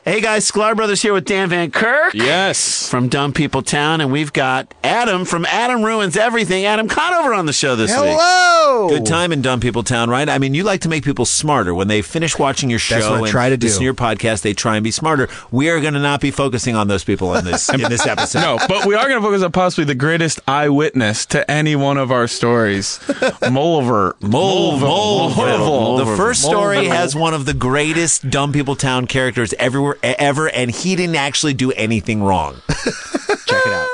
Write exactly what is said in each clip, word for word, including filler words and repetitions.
Hey guys, Sklar Brothers here with Dan Van Kirk. Yes. From Dumb People Town, and we've got Adam from Adam Ruins Everything. Adam Conover on the show this week. Hello. Good time in Dumb People Town, right? I mean, you like to make people smarter. When they finish watching your show That's what I and try to do. listen to your podcast, they try and be smarter. We are going to not be focusing on those people in this in this episode. No, but we are going to focus on possibly the greatest eyewitness to any one of our stories. Mulver. Mole, Mole, Mulverville. The first story Mulverville. has one of the greatest Dumb People Town characters everywhere ever, and he didn't actually do anything wrong. Check it out.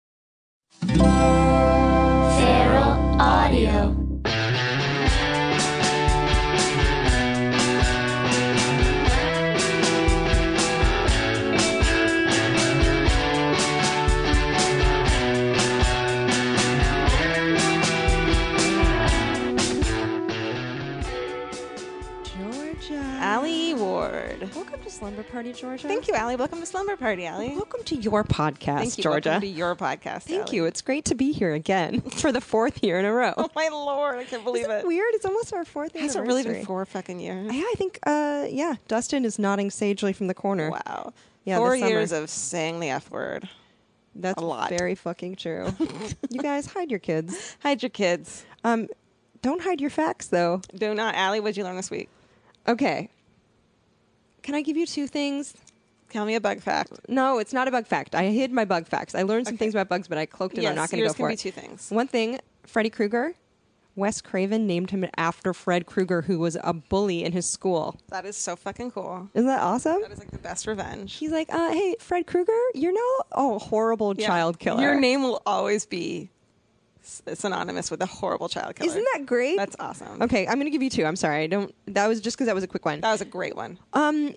Feral Audio. Allie Ward. Welcome to Slumber Party, Georgia. Thank you, Allie. Welcome to Slumber Party, Allie. Welcome to your podcast, Thank you. Georgia. Welcome to your podcast, Thank Allie. you. It's great to be here again for the fourth year in a row. Oh my lord, I can't believe Isn't it. it weird? It's almost our fourth It hasn't anniversary. really been four fucking years. Yeah, I think, uh, yeah, Dustin is nodding sagely from the corner. Wow. Yeah, four this summer. years of saying the F word. That's a lot. very fucking true. You guys, hide your kids. Hide your kids. Um, don't hide your facts, though. Do not. Allie, what did you learn this week? Okay. Can I give you two things? Tell me a bug fact. No, it's not a bug fact. I hid my bug facts. I learned some Okay. things about bugs, but I cloaked it. Yes, I'm not going to yours go can for be it. two things. One thing, Freddy Krueger, Wes Craven named him after Fred Krueger, who was a bully in his school. That is so fucking cool. Isn't that awesome? That is like the best revenge. He's like, uh, hey, Fred Krueger, you're now a horrible Yeah. child killer. Your name will always be s- synonymous with a horrible child killer. Isn't that great? That's awesome. Okay, I'm going to give you two. I'm sorry. I don't. That was just because that was a quick one. That was a great one. Um,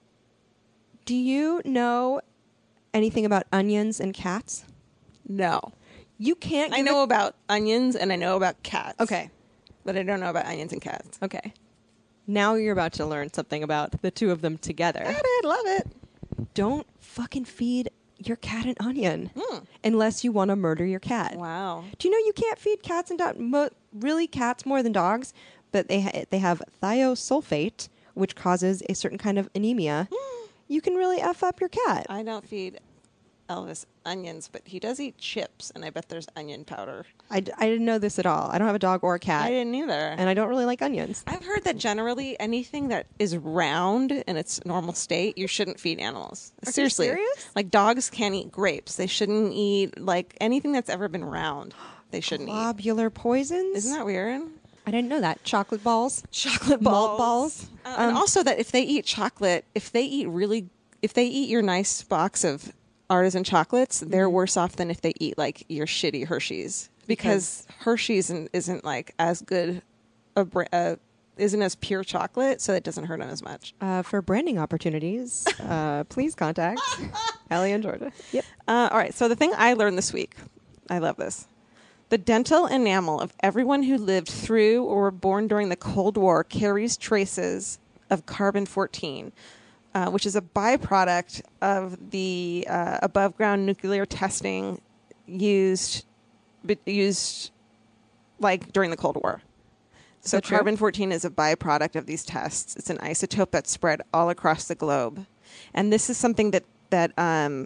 do you know anything about onions and cats? No. You can't. I give know a- about onions and I know about cats. Okay. But I don't know about onions and cats. Okay. Now you're about to learn something about the two of them together. Got it. Love it. Don't fucking feed your cat an onion Hmm. unless you want to murder your cat. Wow. Do you know you can't feed cats and dogs? Mo- really, cats more than dogs, but they ha- they have thiosulfate, which causes a certain kind of anemia. You can really f up your cat. I don't feed Elvis onions, but he does eat chips, and I bet there's onion powder. I, d- I didn't know this at all. I don't have a dog or a cat, I didn't either. and I don't really like onions. I've heard that generally anything that is round in its normal state, you shouldn't feed animals. Are you Seriously. serious? Like dogs can't eat grapes. They shouldn't eat like anything that's ever been round. They shouldn't eat. Globular poisons? Isn't that weird? I didn't know that. Chocolate balls? Chocolate Malt balls. balls? Uh, and Um, also that if they eat chocolate, if they eat really, if they eat your nice box of artisan chocolates, they're Mm-hmm. worse off than if they eat like your shitty Hershey's, because Hershey's isn't, isn't like as good a br- uh, isn't as pure chocolate, so it doesn't hurt them as much. Uh, for branding opportunities, uh, please contact Allie and Georgia. Yep. Uh, all right, so the thing I learned this week, I love this. The dental enamel of everyone who lived through or were born during the Cold War carries traces of carbon fourteen, uh, which is a byproduct of the uh, above-ground nuclear testing used b- used like during the Cold War. So that true? carbon fourteen is a byproduct of these tests. It's an isotope that's spread all across the globe, and this is something that that um,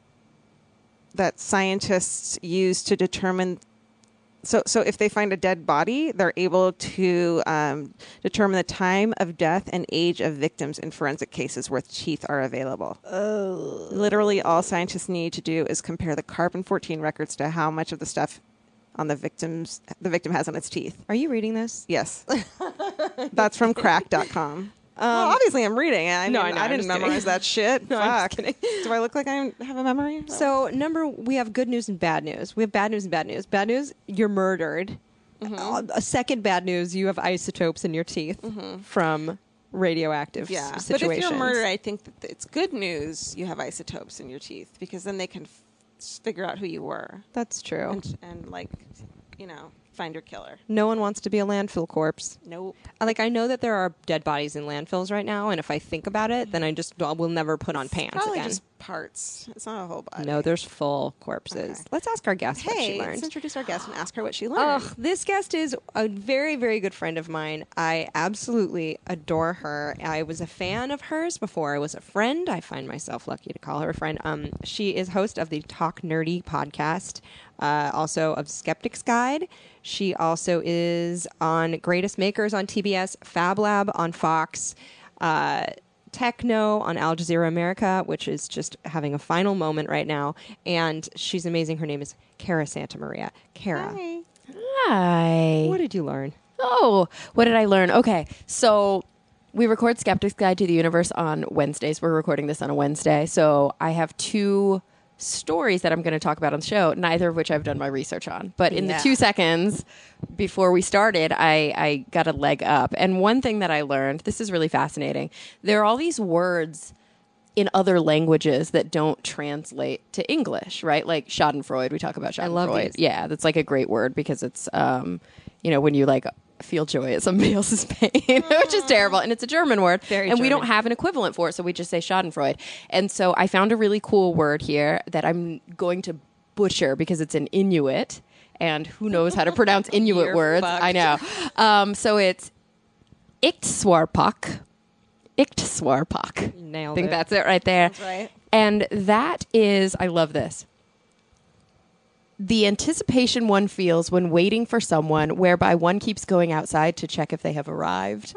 that scientists use to determine. So, so if they find a dead body, they're able to um, determine the time of death and age of victims in forensic cases where teeth are available. Oh. Literally, all scientists need to do is compare the carbon fourteen records to how much of the stuff on the victims the victim has on its teeth. Are you reading this? Yes, that's from crack dot com. well, obviously, I'm reading it. I, No, didn't- I know, I I'm didn't just kidding. memorize that shit. No, I'm Fuck. just kidding. Do I look like I have a memory? So, number, we have good news and bad news. We have bad news and bad news. Bad news, you're murdered. Uh, a second bad news, you have isotopes in your teeth from radioactive Yeah, s- but situations. if you're murdered, I think that it's good news you have isotopes in your teeth, because then they can f- figure out who you were That's true. and, and like, you know, find your killer. No one wants to be a landfill corpse. Nope. Like, I know that there are dead bodies in landfills right now, and if I think about it, then I just I will never put on pants Probably again. just parts. It's not a whole body. No, there's full corpses. Okay. Let's ask our guest what she Hey, learned. let's introduce our guest and ask her what she learned. Ugh, this guest is a very, very good friend of mine. I absolutely adore her. I was a fan of hers before I was a friend. I find myself lucky to call her a friend. Um, she is host of the Talk Nerdy podcast, uh, also of Skeptic's Guide. She also is on Greatest Makers on T B S, Fab Lab on Fox, uh, Techno on Al Jazeera America, which is just having a final moment right now. And she's amazing. Her name is Kara Santa Maria. Kara, Hi. Hi. what did you learn? Oh, what did I learn? Okay, so we record Skeptic's Guide to the Universe on Wednesdays. We're recording this on a Wednesday. So I have two stories that I'm going to talk about on the show, neither of which I've done my research on. But in Yeah. the two seconds before we started, I, I got a leg up. And one thing that I learned, this is really fascinating, there are all these words in other languages that don't translate to English, right? Like Schadenfreude, we talk about Schadenfreude. I love these. Yeah, that's like a great word because it's, um, you know, when you like feel joy at somebody else's pain, which is terrible. And it's a German word. Very and we German. don't have an equivalent for it, so we just say Schadenfreude. And so I found a really cool word here that I'm going to butcher because it's an Inuit. And who knows how to pronounce Inuit You're words? fucked. I know. Um, so it's Iktswarpak. Iktswarpak. You nailed I think it. that's it right there. That's right. And that is, I love this. The anticipation one feels when waiting for someone, whereby one keeps going outside to check if they have arrived.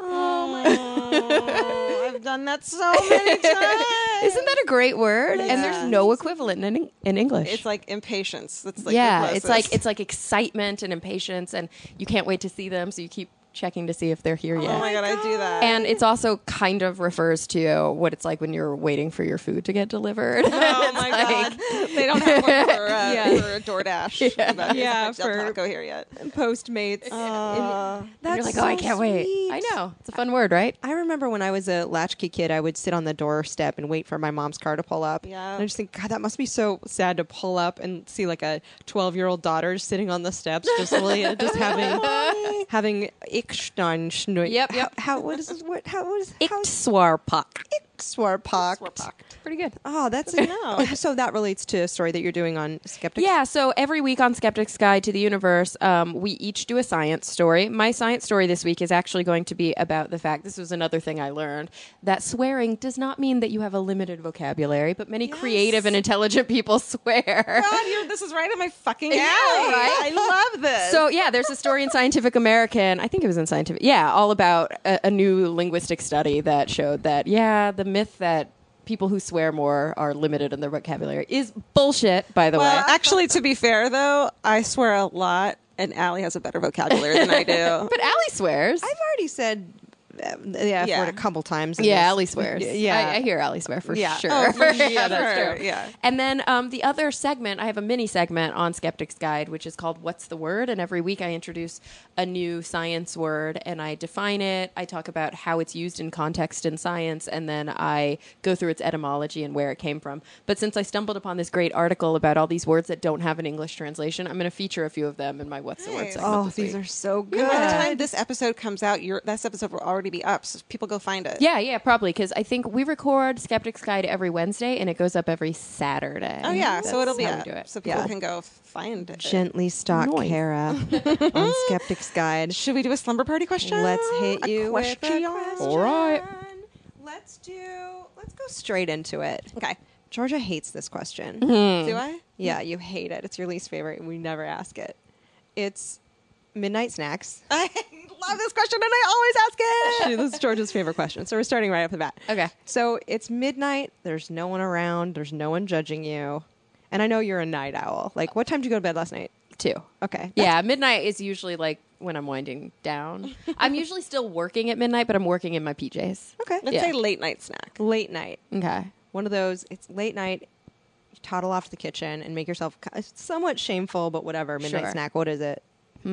Oh, I've done that so many times. Isn't that a great word? And Yeah. there's no equivalent in in English. It's like impatience. That's like yeah, the it's like closest. it's like excitement and impatience, and you can't wait to see them, so you keep checking to see if they're here yet. Oh my god, I do that. And it's also kind of refers to what it's like when you're waiting for your food to get delivered. oh my god, they don't have one for, uh, Yeah. for DoorDash. Yeah, Yeah, for Del for- Taco here yet. Postmates. Uh, That's you're like, so oh, I can't wait. sweet. I know. It's a fun word, right? I remember when I was a latchkey kid, I would sit on the doorstep and wait for my mom's car to pull up. Yeah. And I just think, God, that must be so sad to pull up and see like a twelve-year-old daughter sitting on the steps, just really, just having having Ickstein. Yep, yep. How, how what is this? What how what is how Iktswarpak. Ickswarpak? Pretty good. Oh, that's I know. So that relates to a story that you're doing on Skeptics. Yeah, so every week on Skeptic's Guide to the Universe, um, we each do a science story. My science story this week is actually going to be about the fact, this was another thing I learned, that swearing does not mean that you have a limited vocabulary, but many creative and intelligent people swear. God, you're, this is right in my fucking alley. Yeah, right? I love this. So yeah, there's a story in Scientific American. I think it was in Scientific. Yeah, all about a, a new linguistic study that showed that yeah, the myth that people who swear more are limited in their vocabulary is bullshit. By the well, way, actually, to be fair though, I swear a lot, and Allie has a better vocabulary than I do. but Allie swears. I've already said uh, the F Yeah. word a couple times. in yeah, this. Allie swears. Yeah. I, I hear Allie swear for Yeah. sure. Oh, for yeah, that's sure. true. Yeah. And then um, the other segment, I have a mini segment on Skeptic's Guide, which is called What's the Word? And every week I introduce a new science word and I define it. I talk about how it's used in context in science, and then I go through its etymology and where it came from. But since I stumbled upon this great article about all these words that don't have an English translation, I'm going to feature a few of them in my What's the Word Nice. segment Oh, this these week. are so good. By the time this episode comes out, your this episode will already be up, so people go find it. Yeah, yeah, probably, because I think we record Skeptic's Guide every Wednesday, and it goes up every Saturday. Oh yeah, so That's it'll be how we up, do it. so people Yeah. can go find it. Gently stalk Noise. Kara on Skeptic's Guide. Should we do a slumber party question? Let's hit A you with a question. question. All right. Let's do. Let's go straight into it. Okay. Georgia hates this question. Do I? Yeah, you hate it. It's your least favorite, and we never ask it. It's midnight snacks. I love this question, and I always ask it. This is Georgia's favorite question. So we're starting right off the bat. Okay. So it's midnight. There's no one around. There's no one judging you. And I know you're a night owl. Like, what time did you go to bed last night? Two. Okay. Yeah, midnight is usually like when I'm winding down. I'm usually still working at midnight, but I'm working in my P Js. Okay. Let's Yeah. say late night snack. Late night. Okay. One of those. It's late night. You toddle off to the kitchen and make yourself ki- somewhat shameful, but whatever. Midnight Sure. snack. What is it?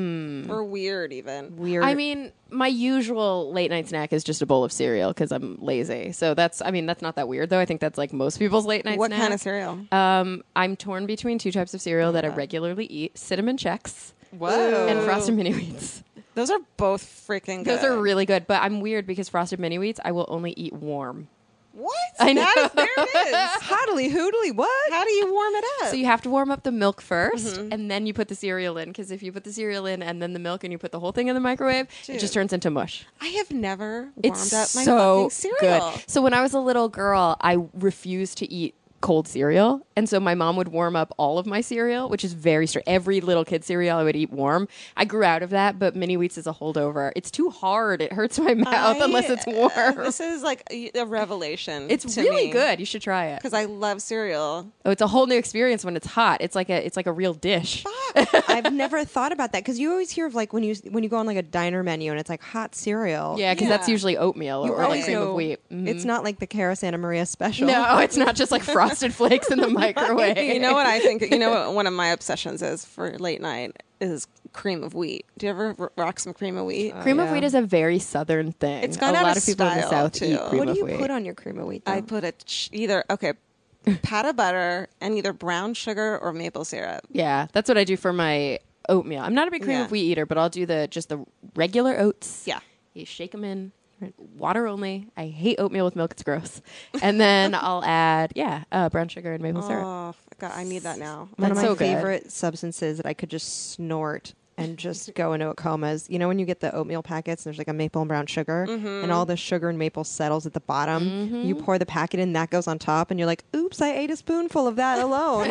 Or weird, even. Weird. I mean, my usual late night snack is just a bowl of cereal because I'm lazy. So that's, I mean, that's not that weird though. I think that's like most people's late night What snack. kind of cereal? Um, I'm torn between two types of cereal that I regularly eat: Cinnamon Chex Whoa. and Frosted Mini Wheats. Those are both freaking good. Those are really good, but I'm weird because Frosted Mini Wheats I will only eat warm. What? I know. That is, there it is. Hoddly hoodly, what? How do you warm it up? So you have to warm up the milk first, Mm-hmm. and then you put the cereal in. Because if you put the cereal in and then the milk, and you put the whole thing in the microwave, it Dude. just turns into mush. I have never warmed It's up my so fucking cereal. good. So when I was a little girl, I refused to eat cold cereal, and so my mom would warm up all of my cereal, which is very strict. Every little kid cereal I would eat warm. I grew out of that, but Mini Wheats is a holdover. It's too hard. It hurts my mouth I- unless it's warm. This is like a, a revelation. It's to really me. good. You should try it. because I love cereal. Oh, it's a whole new experience when it's hot. It's like a it's like a real dish. I've never thought about that because you always hear of like when you when you go on like a diner menu and it's like hot cereal. Yeah, because Yeah. that's usually oatmeal You or like always cream know of wheat. Mhm. It's not like the Cara Santa Maria special. No, it's not just like frosted flakes in the microwave. You know what I think? You know what one of my obsessions is for late night is cream of wheat. Do you ever r- rock some cream of wheat? Cream of yeah. wheat is a very southern thing. It's gone a out lot of of people in the style, south too. eat cream What do of you wheat. put on your cream of wheat? Though? I put a ch- either okay, pat of butter and either brown sugar or maple syrup. Yeah, that's what I do for my oatmeal. I'm not a big cream Yeah. of wheat eater, but I'll do the just the regular oats. Yeah. You shake them in, water only. I hate oatmeal with milk; it's gross. And then I'll add yeah, uh, brown sugar and maple syrup. Oh, God, I need that now. One of That's my so good. favorite substances that I could just snort and just go into a coma is, you know, when you get the oatmeal packets, and there's like a maple and brown sugar, and all the sugar and maple settles at the bottom. You pour the packet in, that goes on top, and you're like, oops, I ate a spoonful of that alone.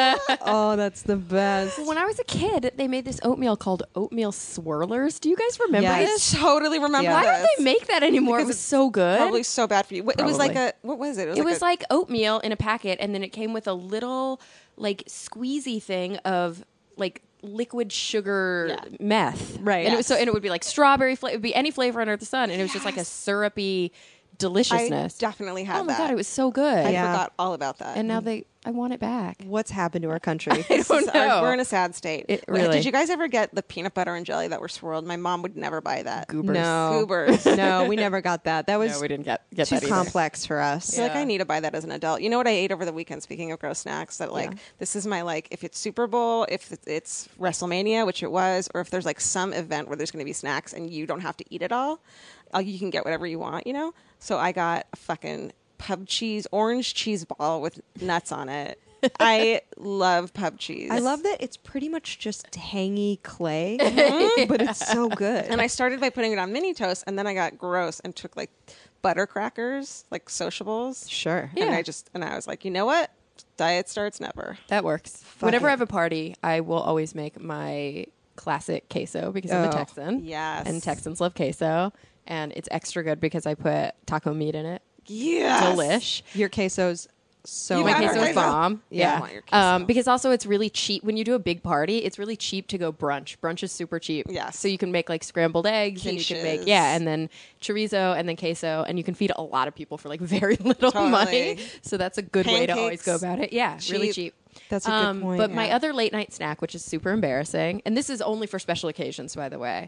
Oh, that's the best. When I was a kid, they made this oatmeal called oatmeal swirlers. Do you guys remember Yes. I totally remember Yeah. Why this. don't they make that anymore? Because it was it's so good. Probably so bad for you. Wh- It was like Probably. a what was it? It was It like was a, like oatmeal in a packet, and then it came with a little like squeezy thing of like liquid sugar Yeah. meth, Right. And it was so, Yes. and it would be like strawberry flavor. It would be any flavor under the sun, and it was just like a syrupy I deliciousness. definitely had oh my that. god, it was so good. I Yeah. forgot all about that. And now they, I want it back. What's happened to our country? I don't Our- know. we're in a sad state. It Wait, really- Did you guys ever get the peanut butter and jelly that were swirled? My mom would never buy that. Goobers. No. Goobers. No, we never got that. That was No, we didn't get get too that either. complex for us. I feel like Yeah. I need to buy that as an adult. You know what I ate over the weekend? Speaking of gross snacks, that like Yeah. this is my like if it's Super Bowl, if it's- it's WrestleMania, which it was, or if there's like some event where there's going to be snacks and you don't have to eat it all, uh, you can get whatever you want. You know. So I got a fucking pub cheese, orange cheese ball with nuts on it. I love pub cheese. I love that it's pretty much just tangy clay, but it's so good. And I started by putting it on mini toast, and then I got gross and took like butter crackers, like sociables. Sure. And Yeah. I just and I was like, you know what? Diet starts never. That works. Whenever it. I have a party, I will always make my classic queso because I'm a Oh, Texan. yes. And Texans love queso. And it's extra good because I put taco meat in it. Yes. Delish. Your queso's so You My had queso our is queso? bomb. Yeah. Yeah. I want your queso. Um, because also it's really cheap. When you do a big party, it's really cheap to go brunch. Brunch is super cheap. Yes. So you can make like scrambled eggs and you can make, Quiches. yeah, and then chorizo and then queso. And you can feed a lot of people for like very little Totally. money. So that's a good way to always Pancakes. go about it. Yeah. Really Cheap. cheap. That's a good Um, point. But my yeah. other late night snack, which is super embarrassing, and this is only for special occasions, by the way.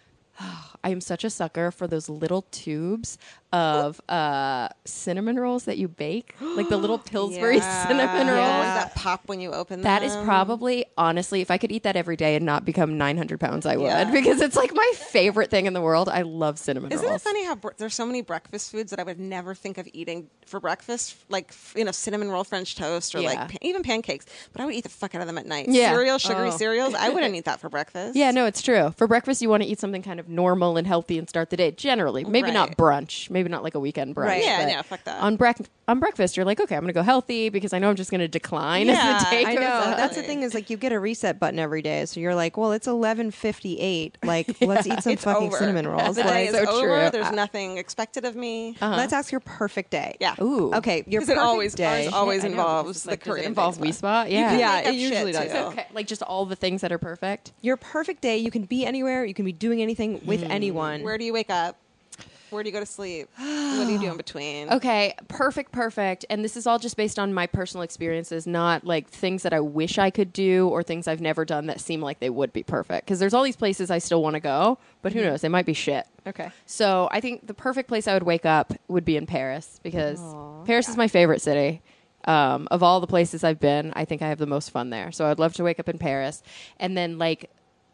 I am such a sucker for those little tubes of uh, cinnamon rolls that you bake, like the little Pillsbury Yeah. cinnamon rolls. Yeah. That pop when you open That them. is probably, honestly, if I could eat that every day and not become nine hundred pounds, I would. Yeah. Because it's like my favorite thing in the world. I love cinnamon Isn't rolls. it funny how br- there's so many breakfast foods that I would never think of eating for breakfast, like f- you know, cinnamon roll French toast or Yeah. like pa- even pancakes. But I would eat the fuck out of them at night. Yeah. Cereal, sugary Oh. cereals. I wouldn't eat that for breakfast. Yeah, no, it's true. For breakfast, you want to eat something kind of normal and healthy and start the day. Generally, maybe not Right. brunch, maybe not like a weekend brunch. Right. Yeah, but yeah, fuck that. On brec- on breakfast, you're like, okay, I'm going to go healthy because I know I'm just going to decline as Yeah, the day I goes know. on. That's the thing is like you get a reset button every day. So you're like, well, it's eleven fifty-eight. Like, let's eat some It's fucking over. cinnamon rolls. The day Like, is so over. true. There's Uh, nothing expected of me. let's ask your perfect day. Yeah. Ooh. Okay, your Because it perfect always, day. ours always I know, involves because it's the like, does Korean it involves bake Wii Spot? Yeah. can Yeah, make it up usually shit, does. too. Okay, like just all the things that are perfect. Your perfect day. You can be anywhere. You can be doing anything with anyone. Where do you wake up? Where do you go to sleep? What do you do in between? Okay, perfect, perfect. And this is all just based on my personal experiences, not like things that I wish I could do or things I've never done that seem like they would be perfect. Because there's all these places I still want to go, but who knows? They might be shit. Okay. So I think the perfect place I would wake up would be in Paris because Paris is my favorite city. Um, of all the places I've been, I think I have the most fun there. So I'd love to wake up in Paris and then like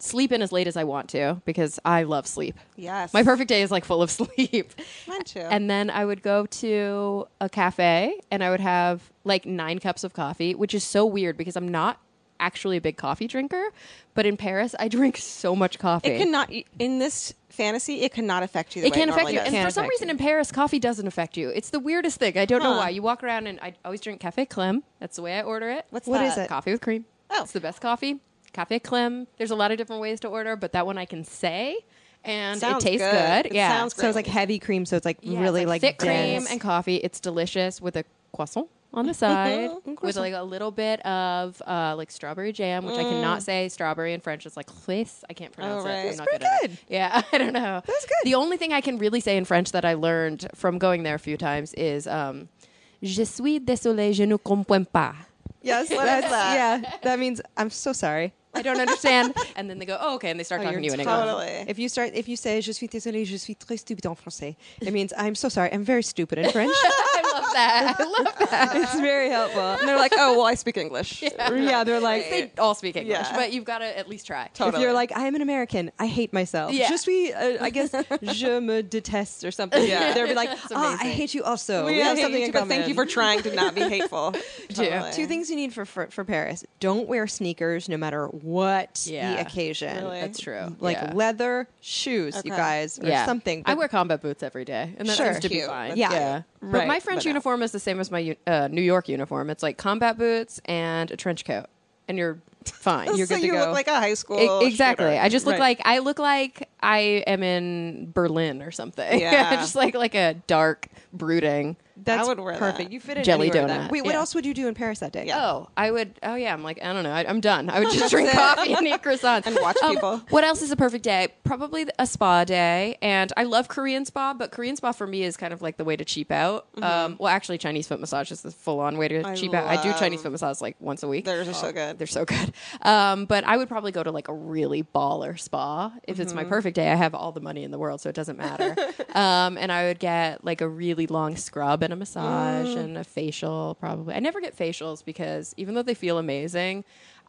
sleep in as late as I want to because I love sleep. Yes. My perfect day is like full of sleep. Mine too. And then I would go to a cafe and I would have like nine cups of coffee, which is so weird because I'm not actually a big coffee drinker, but in Paris I drink so much coffee. It cannot in this fantasy. It cannot affect you. The It way can't it affect normally you. does. And Can't for some affect reason you. in Paris, coffee doesn't affect you. It's the weirdest thing. I don't know Huh. why. You walk around and I always drink Café Clem. That's the way I order it. What's What that? is it? Coffee with cream. Oh. It's the best coffee. Café Clem. There's a lot of different ways to order, but that one I can say. And Sounds it tastes good. good. It Yeah. sounds So it's like heavy cream, so it's like Yeah, really it's like, thick dense. cream and coffee. It's delicious with a croissant on the side with Croissant. like a little bit of uh, like strawberry jam, which I cannot say strawberry in French. It's like frais. I can't pronounce Oh, right. it. I'm It's not pretty at it. good. Yeah, I don't know. That's good. The only thing I can really say in French that I learned from going there a few times is um, "Je suis désolé, je ne comprends pas." Yes, What is that's, that? yeah. That means I'm so sorry. I don't understand. And then they go, "Oh, okay," and they start Oh, talking to you you're in English. Totally. If you start, if you say "Je suis désolé, je suis très stupide en français," it means I'm so sorry. I'm very stupid in French. I love that. I love that. It's very helpful. And they're like, oh, well, I speak English. Yeah, they're like, They all speak English, Yeah. but you've got to at least try. if Totally. you're like, I'm an American, I hate myself. Yeah. Je suis, uh, I guess, je me déteste or something. Yeah. They'll be like, That's oh, I amazing. hate you also. We We have hate something you in too, but common. thank you for trying to not be hateful. Totally. Two things you need for, for for Paris: don't wear sneakers, no matter what Yeah. the occasion. Really? That's true. Like Yeah. leather shoes, you Okay. guys, or yeah. something. I but- wear combat boots every day, and that Sure. seems to be Cute. fine. That's Yeah. But Right. my French But no. uniform is the same as my u- uh, New York uniform. It's like combat boots and a trench coat, and you're fine. You're so good to you go. look like a high school. E- exactly. shooter. I just look Right. like I look like I am in Berlin or something. Yeah. just like like a dark, brooding. That's I would wear perfect. that. You fit in Jelly anywhere donut. then. Wait, what Yeah. else would you do in Paris that day? Yeah. Oh, I would. Oh yeah, I'm like I don't know. I, I'm done. I would just drink coffee and eat croissants And watch Um, people. What else is a perfect day? Probably a spa day, and I love Korean spa, but Korean spa for me is kind of like the way to cheap out. Um, well, actually, Chinese foot massage is the full-on way to Mm-hmm. I cheap out. I do love- Chinese foot massage like once a week. Theirs are so good. They're so good. Um, but I would probably go to like a really baller spa. If it's Mm-hmm. my perfect day, I have all the money in the world, so it doesn't matter. um, and I would get like a really long scrub and a massage Mm. and a facial probably. I never get facials because even though they feel amazing,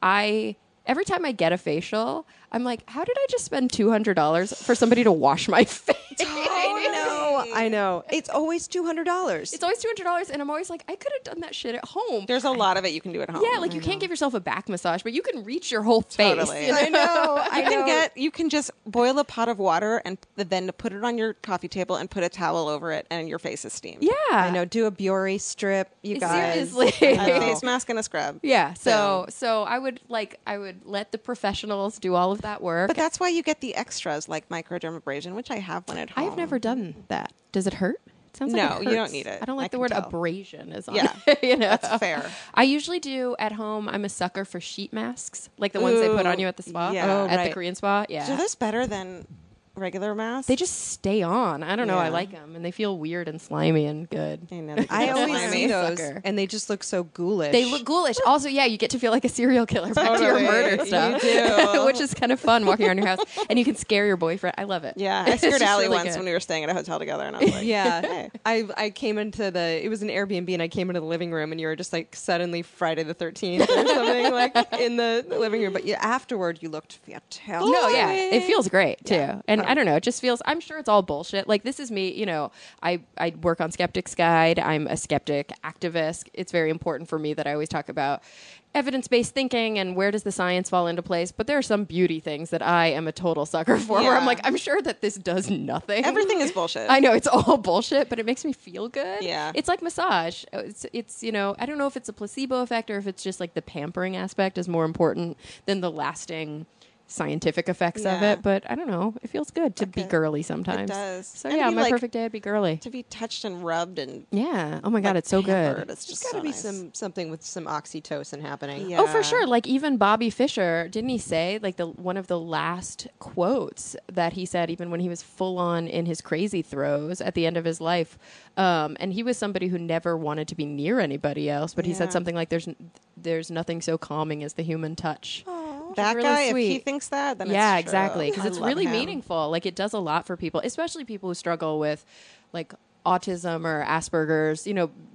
I every time I get a facial, I'm like, how did I just spend two hundred dollars for somebody to wash my face? Oh no, I know. It's always two hundred dollars. It's always two hundred dollars, and I'm always like, I could have done that shit at home. There's a lot of it you can do at home. Yeah, like you can't give yourself a back massage, but you can reach your whole face. Totally. you know? I know. I You can know. get. You can just boil a pot of water and then to put it on your coffee table and put a towel over it, and your face is steamed. Yeah, I know. Do a Biore strip, you guys. Seriously. I A know. face mask and a scrub. Yeah, so so I would like I would let the professionals do all of that work. But that's why you get the extras like microdermabrasion, which I have one at home. I've never done that. Does it hurt? It sounds like No, it you don't hurts. need it. I don't I like the can word tell. abrasion is on Yeah, it, you know? that's fair. I usually do at home. I'm a sucker for sheet masks, like the ones they put on Ooh, you at the spa. yeah. Oh, at right. the Korean spa. Yeah, So this better than regular masks? they just stay on. I don't know. I Yeah. like them, and they feel weird and slimy and good. I know. they I get always slimy. see those, Sucker. and they just look so ghoulish. They look ghoulish. Also, yeah, you get to feel like a serial killer back to your Totally. murder You stuff, do. which is kind of fun walking around your house, and you can scare your boyfriend. I love it. Yeah, I It's scared just Allie really once good. when we were staying at a hotel together, and I was like, Yeah, Hey. I I came into the it was an Airbnb and I came into the living room and you were just like suddenly Friday the thirteenth or something like in the, the living room, but you, afterward you looked fantastic. No, yeah, it feels great too, and I don't know, it just feels. I'm sure it's all bullshit. Like this is me, you know. I I work on Skeptics Guide. I'm a skeptic activist. It's very important for me that I always talk about evidence-based thinking and where does the science fall into place. But there are some beauty things that I am a total sucker for. Where I'm Yeah. like, I'm sure that this does nothing. Everything is bullshit. I know it's all bullshit, but it makes me feel good. Yeah. It's like massage. It's it's you know, I don't know if it's a placebo effect or if it's just like the pampering aspect is more important than the lasting scientific effects of Yeah. it, but I don't know. It feels good to be Okay. girly sometimes. It does. So And to yeah, be, my like- perfect day would be girly. To be touched and rubbed and Yeah. Oh my god, like, it's so pampered, good. It's just There's got to so be nice. some something with some oxytocin happening. Yeah. Oh, for sure. Like even Bobby Fischer, didn't he say like the one of the last quotes that he said even when he was full on in his crazy throes at the end of his life, um, and he was somebody who never wanted to be near anybody else, but he Yeah. said something like "There's n- there's nothing so calming as the human touch." That really guy, if he sweet. thinks that, then Yeah, it's true. exactly. Because I it's love really him. meaningful. Like it does a lot for people, especially people who struggle with like autism or Asperger's. You know,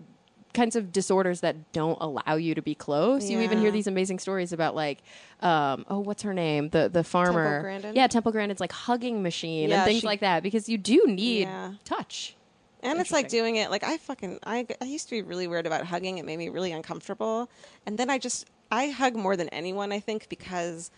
kinds of disorders that don't allow you to be close. You even hear Yeah. these amazing stories about like, um, oh, what's her name? The the farmer. Grandin? Yeah, Temple Grandin's like hugging machine Yeah, and things she- like that because you do need Yeah. touch. And it's like Interesting. doing it like I fucking I, I used to be really weird about hugging. It made me really uncomfortable. And then I just I hug more than anyone, I think, because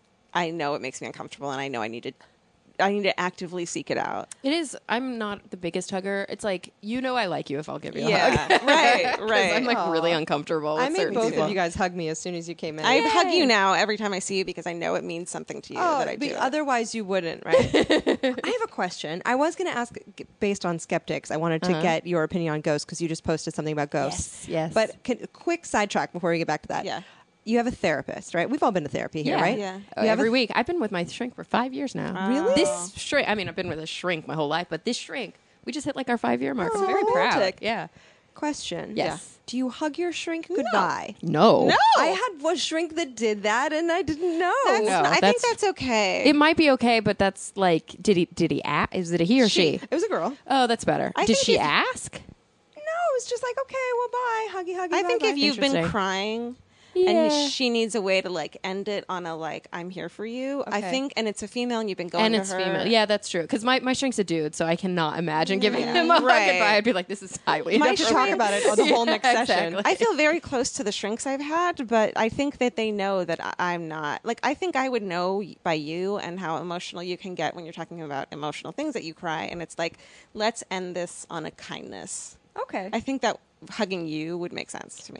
I know it makes me uncomfortable and I know I need to I need to actively seek it out. It is. I'm not the biggest hugger. It's like you know I like you if I'll give you a Yeah. hug. right, 'Cause right. I'm like Aw. really uncomfortable. With I made certain both people. of you guys hug me as soon as you came in. I hug you now every time I see you because I know it means something to you Oh, that I but do. it. otherwise you wouldn't, right? I have a question. I was going to ask, g- based on skeptics, I wanted to Uh-huh. get your opinion on ghosts because you just posted something about ghosts. Yes, yes. But can, quick sidetrack before we get back to that. Yeah. You have a therapist, right? We've all been to therapy here, Yeah. right? Yeah. Oh, You have every a- week. I've been with my shrink for five years now. Really? This shrink. I mean, I've been with a shrink my whole life, but this shrink, we just hit like our five year mark. so I'm very Oh, proud. romantic. Yeah. Question. Yes. Do you hug your shrink goodbye? No. No. I had one shrink that did that, and I didn't know. That's No, not- I that's- think that's okay. It might be okay, but that's like, did he? Did he ask? Is it a he or she? It was a girl. Oh, that's better. I did think she if- ask? No, it was just like, okay, well, bye, huggy, huggy. I think bye, if bye. you've been Interesting. crying Yeah. and she needs a way to like end it on a like I'm here for you. I Okay. think, and it's a female, and you've been going And to it's her. female. Yeah, that's true. Because my, my shrink's a dude, so I cannot imagine giving Yeah. him a hug Right. goodbye. I'd be like, this is highly My We should inappropriate. talk about it on the whole next Yeah, session. exactly. I feel very close to the shrinks I've had, but I think that they know that I- I'm not. Like, I think I would know by you and how emotional you can get when you're talking about emotional things that you cry. And it's like, let's end this on a kindness. Okay. I think that hugging you would make sense to me.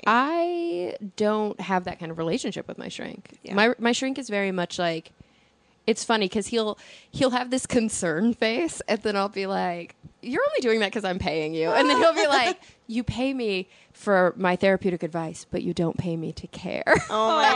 I don't have that kind of relationship with my shrink. Yeah. My my shrink is very much like, it's funny because he'll he'll have this concern face, and then I'll be like, "You're only doing that because I'm paying you," and then he'll be like, "You pay me for my therapeutic advice, but you don't pay me to care." oh my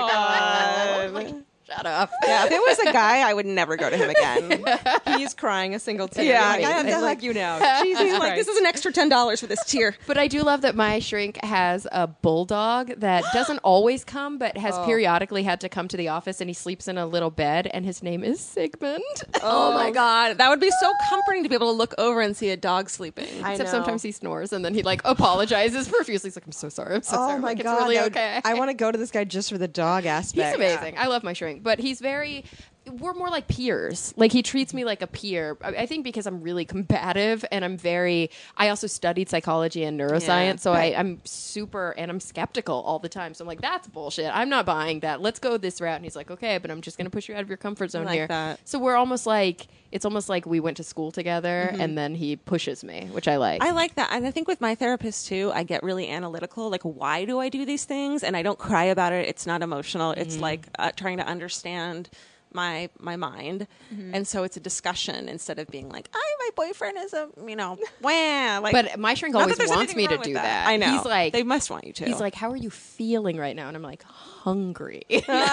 God. Like, shut up. Yeah, if it was a guy, I would never go to him again. He's crying a single tear. Yeah, Like, I have to and like- hug you now. Jesus He's like, this is an extra ten dollars for this tear. But I do love that my shrink has a bulldog that doesn't always come, but has periodically had to come to the office, and he sleeps in a little bed, and his name is Sigmund. Oh my God. That would be so comforting to be able to look over and see a dog sleeping. I Except know. sometimes he snores, and then he like apologizes profusely. He's like, "I'm so sorry. I'm so Oh sorry." my Like, it's god! really that would- okay. I want to go to this guy just for the dog He's aspect. amazing. I love my shrink, but he's very. We're more like peers. Like he treats me like a peer. I I think because I'm really combative and I'm very. I also studied psychology and neuroscience, Yeah, so I, I'm super and I'm skeptical all the time. So I'm like, that's bullshit. I'm not buying that. Let's go this route. And he's like, okay, but I'm just going to push you out of your comfort zone like here. that. So we're almost like it's almost like we went to school together, and then he pushes me, which I like. I like that. And I think with my therapist too, I get really analytical. Like, why do I do these things? And I don't cry about it. It's not emotional. It's like uh, trying to understand my my mind. And so it's a discussion instead of being like, I, my boyfriend is a, you know, wah. Like, but my shrink not that always there's wants anything me to wrong with do that. I know. He's like, they must want you to. He's like, how are you feeling right now? And I'm like, hungry.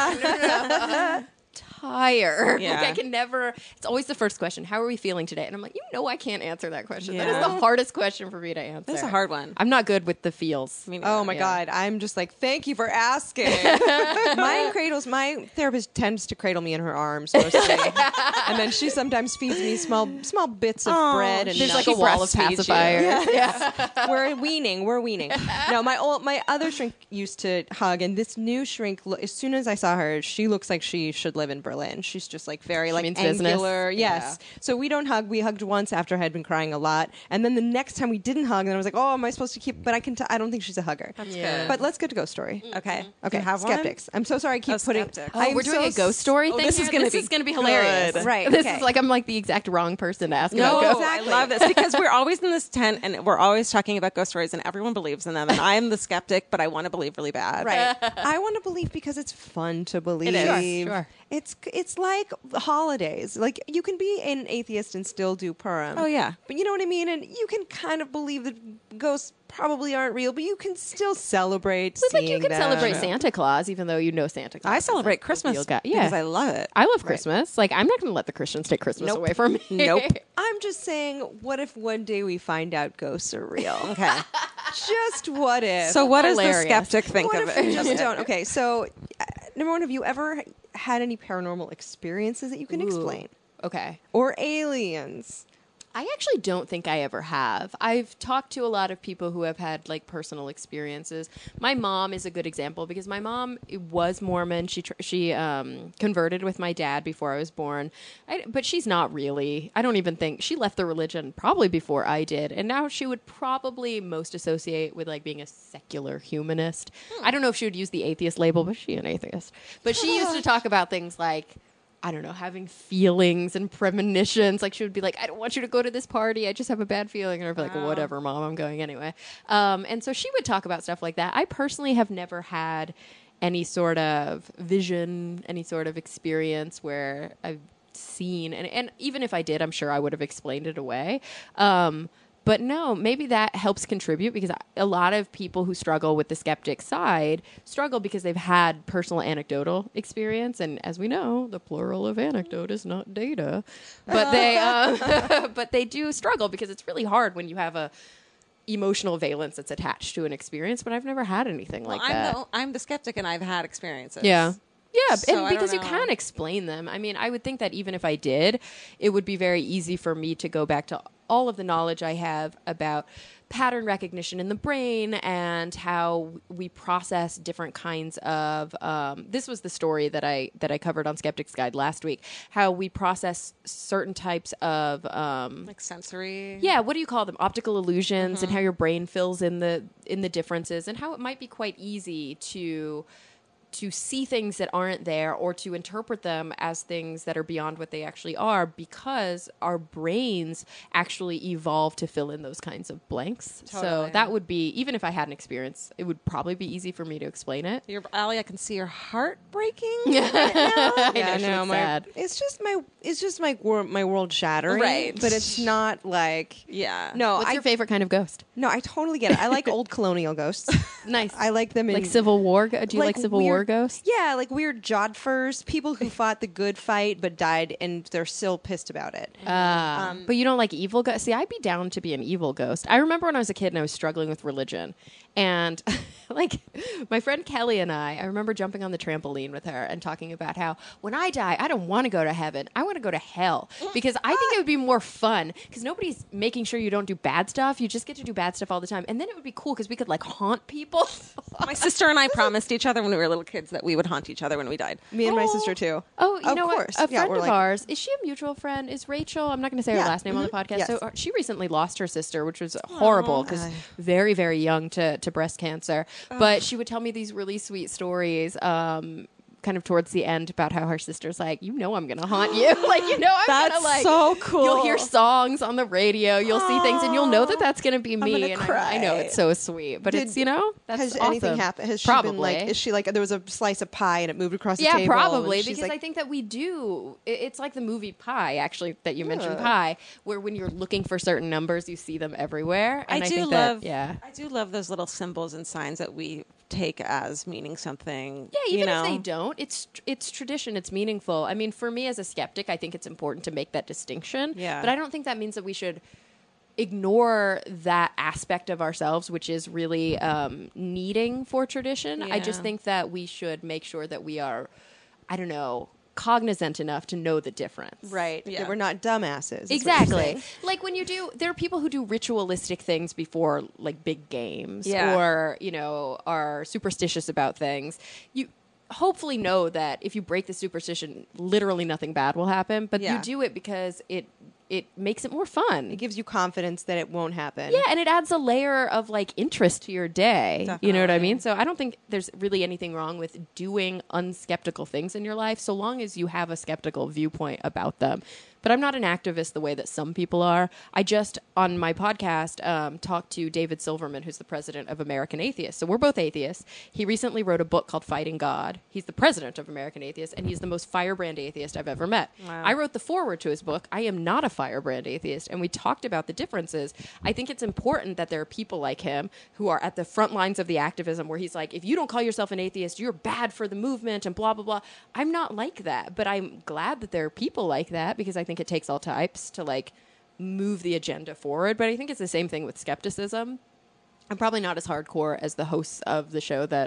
Tired. Yeah. Like I can never. It's always the first question. How are we feeling today? And I'm like, you know, I can't answer that question. That is Yeah. the hardest question for me to answer. That's a hard one. I'm not good with the feels. I mean, Oh my Yeah. god! I'm just like, thank you for asking. Mine cradles. My therapist tends to cradle me in her arms mostly, and then she sometimes feeds me small small bits of Aw, bread and There's nuts. like a wall of breastfeeds you. pacifiers. Yeah. We're weaning. We're weaning. No, my old, my other shrink used to hug, and this new shrink, lo- as soon as I saw her, she looks like she should live in Berlin. She's just like very like means business. angular. Yes. So we don't hug. We hugged once after I had been crying a lot, and then the next time we didn't hug, and I was like, oh, am I supposed to keep? But I can. T- I don't think she's a hugger. That's Yeah. good. But let's get to ghost story. okay. Okay, Do you have one? skeptics. I'm so sorry. I keep Oh, putting. skeptics. Oh, I'm we're doing so a ghost story Oh, thing. this is here? gonna this be is gonna be hilarious. good. Right, This okay. is like I'm like the exact wrong person to ask No, about ghosts. exactly. I love this because we're always in this tent and we're always talking about ghost stories and everyone believes in them. And I'm the skeptic, but I want to believe really bad. Right. I want to believe because it's fun to believe. is. Sure, sure. It's it's like holidays. Like you can be an atheist and still do Purim. Oh, yeah. But you know what I mean? And you can kind of believe that ghosts probably aren't real, but you can still celebrate It's like you seeing can them. celebrate Santa Claus, even though you know Santa Claus. I isn't celebrate the Christmas real guy. because Yeah, I love it. I love Christmas. Like I'm not going to let the Christians take Christmas Nope. away from me. Nope. I'm just saying, what if one day we find out ghosts are real? Okay. Just what if? So what does the Hilarious. skeptic think what of if it? we just don't? Okay, so uh, number one, have you ever had any paranormal experiences that you can Ooh. explain? Okay. Or aliens? I actually don't think I ever have. I've talked to a lot of people who have had like personal experiences. My mom is a good example because my mom was Mormon. She tr- she um, converted with my dad before I was born, I, but she's not really. I don't even think she left the religion probably before I did, and now she would probably most associate with like being a secular humanist. Hmm. I don't know if she would use the atheist label, but she's an atheist. But she used to talk about things like, I don't know, having feelings and premonitions. Like she would be like, I don't want you to go to this party. I just have a bad feeling. And I'd be like, well, whatever, Mom, I'm going anyway. Um, and so she would talk about stuff like that. I personally have never had any sort of vision, any sort of experience where I've seen, and, and even if I did, I'm sure I would have explained it away. Um, But no, maybe that helps contribute because a lot of people who struggle with the skeptic side struggle because they've had personal anecdotal experience. And as we know, the plural of anecdote is not data. But they uh, but they do struggle because it's really hard when you have a emotional valence that's attached to an experience. But I've never had anything Well, like I'm that. The, I'm the skeptic, and I've had experiences. Yeah. Yeah, So and I because don't you know. can explain them. I mean, I would think that even if I did, it would be very easy for me to go back to all of the knowledge I have about pattern recognition in the brain and how we process different kinds of um, this was the story that I that I covered on Skeptic's Guide last week, how we process certain types of um, Like sensory. yeah, what do you call them? Optical illusions, and how your brain fills in the in the differences, and how it might be quite easy to to see things that aren't there or to interpret them as things that are beyond what they actually are because our brains actually evolve to fill in those kinds of blanks. So Totally. that would be, even if I had an experience, it would probably be easy for me to explain it. Your Allie, I can see your heart breaking. I know, Yeah, she no, looks my, sad. it's just my it's just my wor- my world shattering, Right. But it's not like Yeah. no. What's I your favorite kind of ghost? no, I totally get it. I like old colonial ghosts. Nice. I like them in Like Civil War? go- Do you like, Civil War weird- ghosts? Yeah, like weird jodhpurs, people who fought the good fight but died and they're still pissed about it. Uh, Um, but you don't like evil ghosts? See, I'd be down to be an evil ghost. I remember when I was a kid and I was struggling with religion. And like my friend Kelly and I, I remember jumping on the trampoline with her and talking about how when I die, I don't want to go to heaven. I want to go to hell because I think it would be more fun because nobody's making sure you don't do bad stuff. You just get to do bad stuff all the time. And then it would be cool because we could like haunt people. My sister and I promised each other when we were little kids that we would haunt each other when we died. Me and my Oh. sister too. Oh, you of know course. what? A Yeah, friend we're of like- ours, is she a mutual friend? Is Rachel? I'm not going to say her Yeah. last name on the Mhm. podcast. Yes. So uh, she recently lost her sister, which was horrible because Aye. very, very young to, to breast cancer. But she would tell me these really sweet stories. Um, kind of towards the end about how her sister's like, you know, I'm gonna haunt you. Like, you know, I'm That's gonna like, so cool. You'll hear songs on the radio, you'll see things, and you'll know that that's gonna be me. gonna and I, I know cry. it's so sweet, but Did- it's, you know, that's has awesome. anything happened? Has she Probably. been like? Is she like? There was a slice of pie and it moved across the Yeah, table. probably and she's because like, I think that we do. it- It's like the movie Pi, actually, that you mentioned, Yeah. Pi, where when you're looking for certain numbers, you see them everywhere. And I, I do think love. that, yeah, I do love those little symbols and signs that we take as meaning something. yeah. Even you know? if they don't, it's it's tradition. It's meaningful. I mean, for me as a skeptic, I think it's important to make that distinction. Yeah. But I don't think that means that we should ignore that aspect of ourselves, which is really um, needing for tradition. I just Yeah. think that we should make sure that we are, I don't know, cognizant enough to know the difference. right. Yeah. That we're not dumbasses. is what you're Exactly. saying. Like when you do, there are people who do ritualistic things before like big games Yeah. or, you know, are superstitious about things. You hopefully know that if you break the superstition, literally nothing bad will happen, but Yeah. you do it because it it makes it more fun. It gives you confidence that it won't happen. Yeah, and it adds a layer of like interest to your day. You know what I Definitely. mean? So I don't think there's really anything wrong with doing unskeptical things in your life so long as you have a skeptical viewpoint about them. But I'm not an activist the way that some people are. I just, on my podcast, um, talked to David Silverman, who's the president of American Atheists. So we're both atheists. He recently wrote a book called Fighting God. He's the president of American Atheists, and he's the most firebrand atheist I've ever met. Wow. I wrote the foreword to his book. I am not a firebrand atheist, and we talked about the differences. I think it's important that there are people like him who are at the front lines of the activism where he's like, if you don't call yourself an atheist, you're bad for the movement and blah, blah, blah. I'm not like that, but I'm glad that there are people like that because I think it takes all types to like move the agenda forward. But I think it's the same thing with skepticism. I'm probably not as hardcore as the hosts of the show that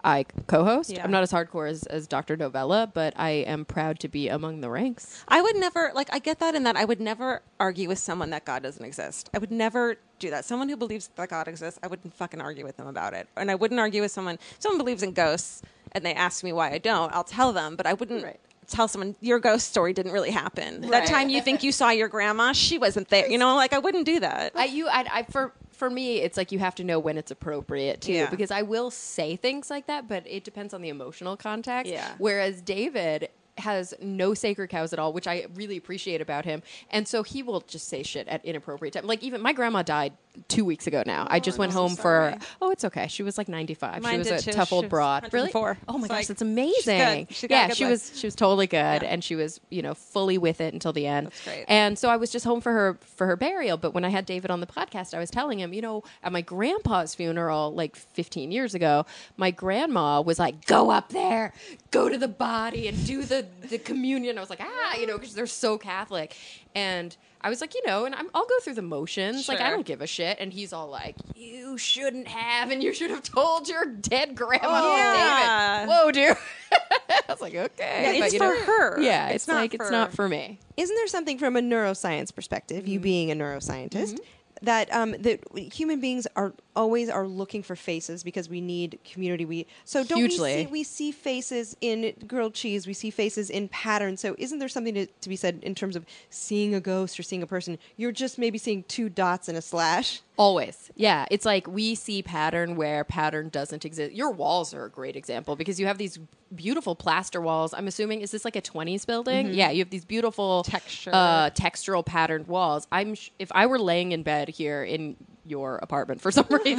I co-host. Yeah. I'm not as hardcore as, as Doctor Novella, but I am proud to be among the ranks. I would never, like, I get that in that I would never argue with someone that God doesn't exist. I would never do that. Someone who believes that God exists, I wouldn't fucking argue with them about it. And I wouldn't argue with someone, someone believes in ghosts and they ask me why I don't, I'll tell them, but I wouldn't Right. tell someone, your ghost story didn't really happen. That Right. time you think you saw your grandma, she wasn't there. You know, like, I wouldn't do that. I, you, I, I, for for me, it's like you have to know when it's appropriate too, Yeah. because I will say things like that, but it depends on the emotional context. Yeah. Whereas David has no sacred cows at all, which I really appreciate about him, and so he will just say shit at inappropriate time. Like even my grandma died two weeks ago now. I just I'm went so home for. sorry. Oh, it's okay. She was like ninety-five. Mine she was did a too. tough She old was broad. one hundred Really? four. Oh my It's gosh, like, that's she's amazing. good. She got a yeah, good she life. was she was totally good, Yeah. and she was you know fully with it until the end. That's great. And so I was just home for her for her burial. But when I had David on the podcast, I was telling him, you know, at my grandpa's funeral like fifteen years ago, my grandma was like, "Go up there, go to the body, and do the the communion." I was like, ah, you know, because they're so Catholic, and I was like, you know, and I'm, I'll go through the motions. Like, I Sure. don't give a shit. And he's all like, you shouldn't have, and you should have told your dead grandma. Oh, yeah. David. Whoa, dude. I was like, okay. Yeah, But, it's you for know, her. Yeah, It's it's, not like, for- it's not for me. Isn't there something from a neuroscience perspective, you being a neuroscientist, that um, that human beings are always are looking for faces because we need community? We so don't we Hugely. see we see faces in grilled cheese, we see faces in patterns. So isn't there something to, to be said in terms of seeing a ghost or seeing a person? You're just maybe seeing two dots and a slash. Always. Yeah. It's like we see pattern where pattern doesn't exist. Your walls are a great example because you have these beautiful plaster walls. I'm assuming, is this like a twenties building? Yeah. You have these beautiful Texture. uh, textural patterned walls. I'm sh- if I were laying in bed here in your apartment for some reason,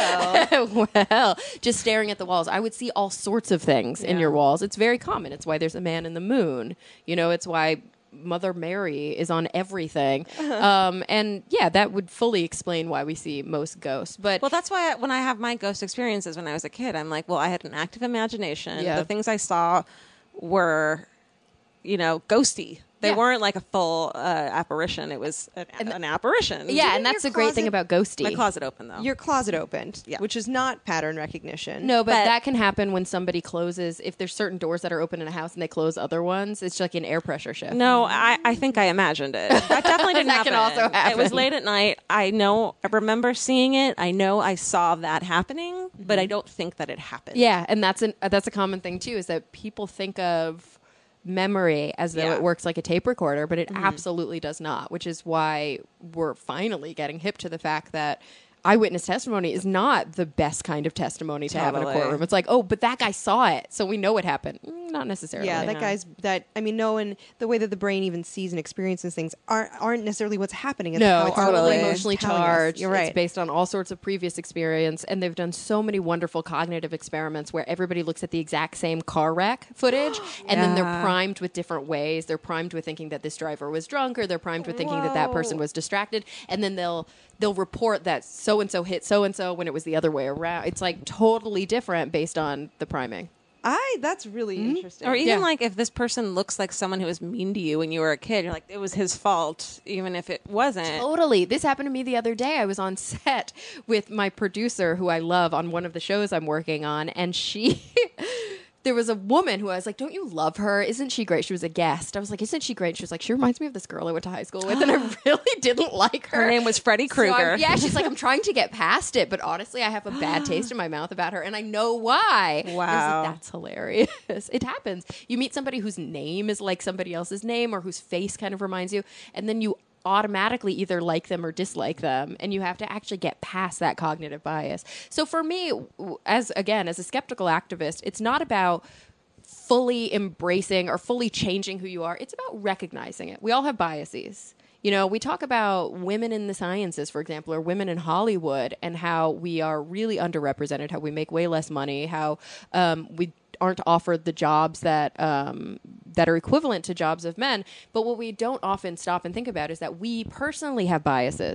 well, well, just staring at the walls, I would see all sorts of things in your walls. It's very common. It's why there's a man in the moon. You know, it's why Mother Mary is on everything. Um, and yeah, that would fully explain why we see most ghosts. But Well, that's why I, when I have my ghost experiences when I was a kid, I'm like, well, I had an active imagination. Yeah. The things I saw were, you know, ghosty. They Yeah. weren't like a full uh, apparition. It was an, an apparition. yeah, and your that's the great thing closet- about ghosty. My closet open, though. Your closet opened, Yeah. which is not pattern recognition. No, but, But- that can happen when somebody closes. If there's certain doors that are open in a house and they close other ones, it's like an air pressure shift. No, I, I think I imagined it. That definitely didn't That happen. can also It was happen. late at night. I know, I remember seeing it. I know I saw that happening, but I don't think that it happened. Yeah, and that's an uh, that's a common thing too. Is that people think of memory as though Yeah. it works like a tape recorder, but it absolutely does not. Which is why we're finally getting hip to the fact that eyewitness testimony is not the best kind of testimony to have in a Totally. courtroom. It's like, oh, but that guy saw it, so we know what happened. Mm, Not necessarily. Yeah, that guy's that. I mean, no, and the way that the brain even sees and experiences things aren't aren't necessarily what's happening. It's No, how it's our totally brain is emotionally telling us. charged. You're right. It's based on all sorts of previous experience, and they've done so many wonderful cognitive experiments where everybody looks at the exact same car wreck footage, and then they're Yeah. primed with different ways. They're primed with thinking that this driver was drunk, or they're primed with thinking that that person Whoa. was distracted, and then they'll they'll report that so and so hit so and so when it was the other way around. It's like totally different based on the priming. I. That's really interesting. Or even Yeah. like if this person looks like someone who was mean to you when you were a kid, you're like, it was his fault, even if it wasn't. Totally. This happened to me the other day. I was on set with my producer, who I love, on one of the shows I'm working on, and she. There was a woman who I was like, don't you love her? Isn't she great? She was a guest. I was like, isn't she great? She was like, she reminds me of this girl I went to high school with, and I really didn't like her. Her name was Freddy So I'm- Krueger. yeah, she's like, I'm trying to get past it, but honestly, I have a bad taste in my mouth about her, and I know why. And I was Wow. like, that's hilarious. It happens. You meet somebody whose name is like somebody else's name, or whose face kind of reminds you, and then you automatically either like them or dislike them, and you have to actually get past that cognitive bias. So for me, w- as again, as a skeptical activist, it's not about fully embracing or fully changing who you are. It's about recognizing it. We all have biases. You know, we talk about women in the sciences, for example, or women in Hollywood, and how we are really underrepresented, how we make way less money, how um, we aren't offered the jobs that um, that are equivalent to jobs of men. But what we don't often stop and think about is that we personally have biases.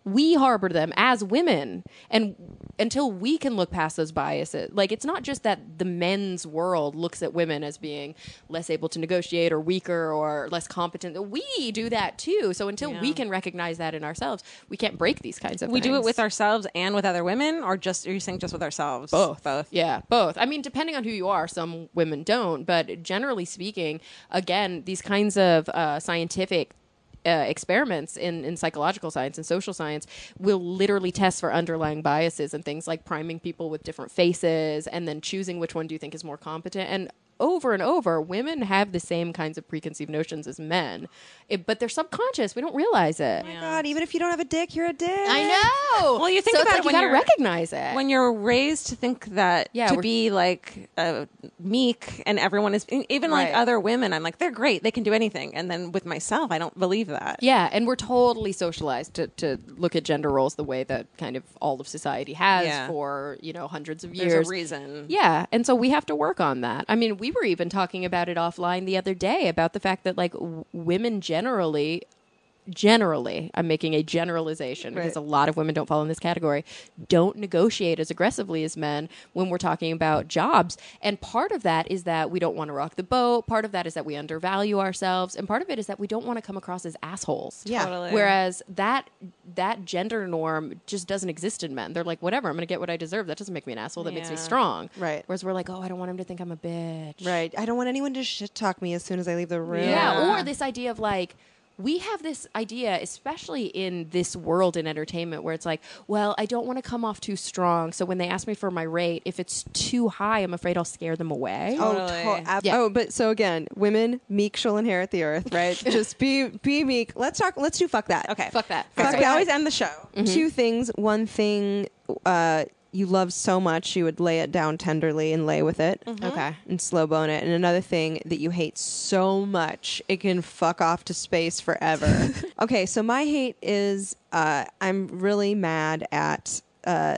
we harbor them as women, and until we can look past those biases, like it's not just that the men's world looks at women as being less able to negotiate or weaker or less competent. We do that too. So until Yeah. we can recognize that in ourselves, we can't break these kinds of We things. do it with ourselves and with other women, or just, are you saying just with ourselves? Both. Both. Yeah, both. I mean, depending on who you are, some women don't. But generally speaking, again, these kinds of uh, scientific uh, experiments in, in psychological science and social science will literally test for underlying biases and things like priming people with different faces and then choosing which one do you think is more competent. And over and over, women have the same kinds of preconceived notions as men, it, but they're subconscious. We don't realize it. Oh my God, even if you don't have a dick, you're a dick. I know. Well, you think so about it's it like when you gotta you're- recognize it. When you're raised to think that Yeah, to we're- be like uh, meek and everyone is, even like Right. other women, I'm like, they're great. They can do anything. And then with myself, I don't believe that. Yeah, and we're totally socialized to, to look at gender roles the way that kind of all of society has Yeah. for, you know, hundreds of There's years. a reason. Yeah, and so we have to work on that. I mean, we were even talking about it offline the other day about the fact that like w- women generally generally, I'm making a generalization because a lot of women don't fall in this category, don't negotiate as aggressively as men when we're talking about jobs. And part of that is that we don't want to rock the boat. Part of that is that we undervalue ourselves. And part of it is that we don't want to come across as assholes. Yeah. Totally. Whereas that that gender norm just doesn't exist in men. They're like, whatever, I'm going to get what I deserve. That doesn't make me an asshole. That makes me Yeah. strong. Right. Whereas we're like, oh, I don't want him to think I'm a bitch. Right. I don't want anyone to shit talk me as soon as I leave the room. Yeah. Yeah. Or this idea of like, we have this idea, especially in this world in entertainment, where it's like, well, I don't want to come off too strong. So when they ask me for my rate, if it's too high, I'm afraid I'll scare them away. Oh, Totally. to- ab- Yeah. oh, but so again, women meek shall inherit the earth, right? Just be be meek. Let's talk. Let's do fuck that. Okay. Fuck that. Fuck Fuck we that. always end the show. Two things. One thing uh, you love so much you would lay it down tenderly and lay with it. Okay. And slow bone it. And another thing that you hate so much it can fuck off to space forever. Okay, so my hate is uh, I'm really mad at uh,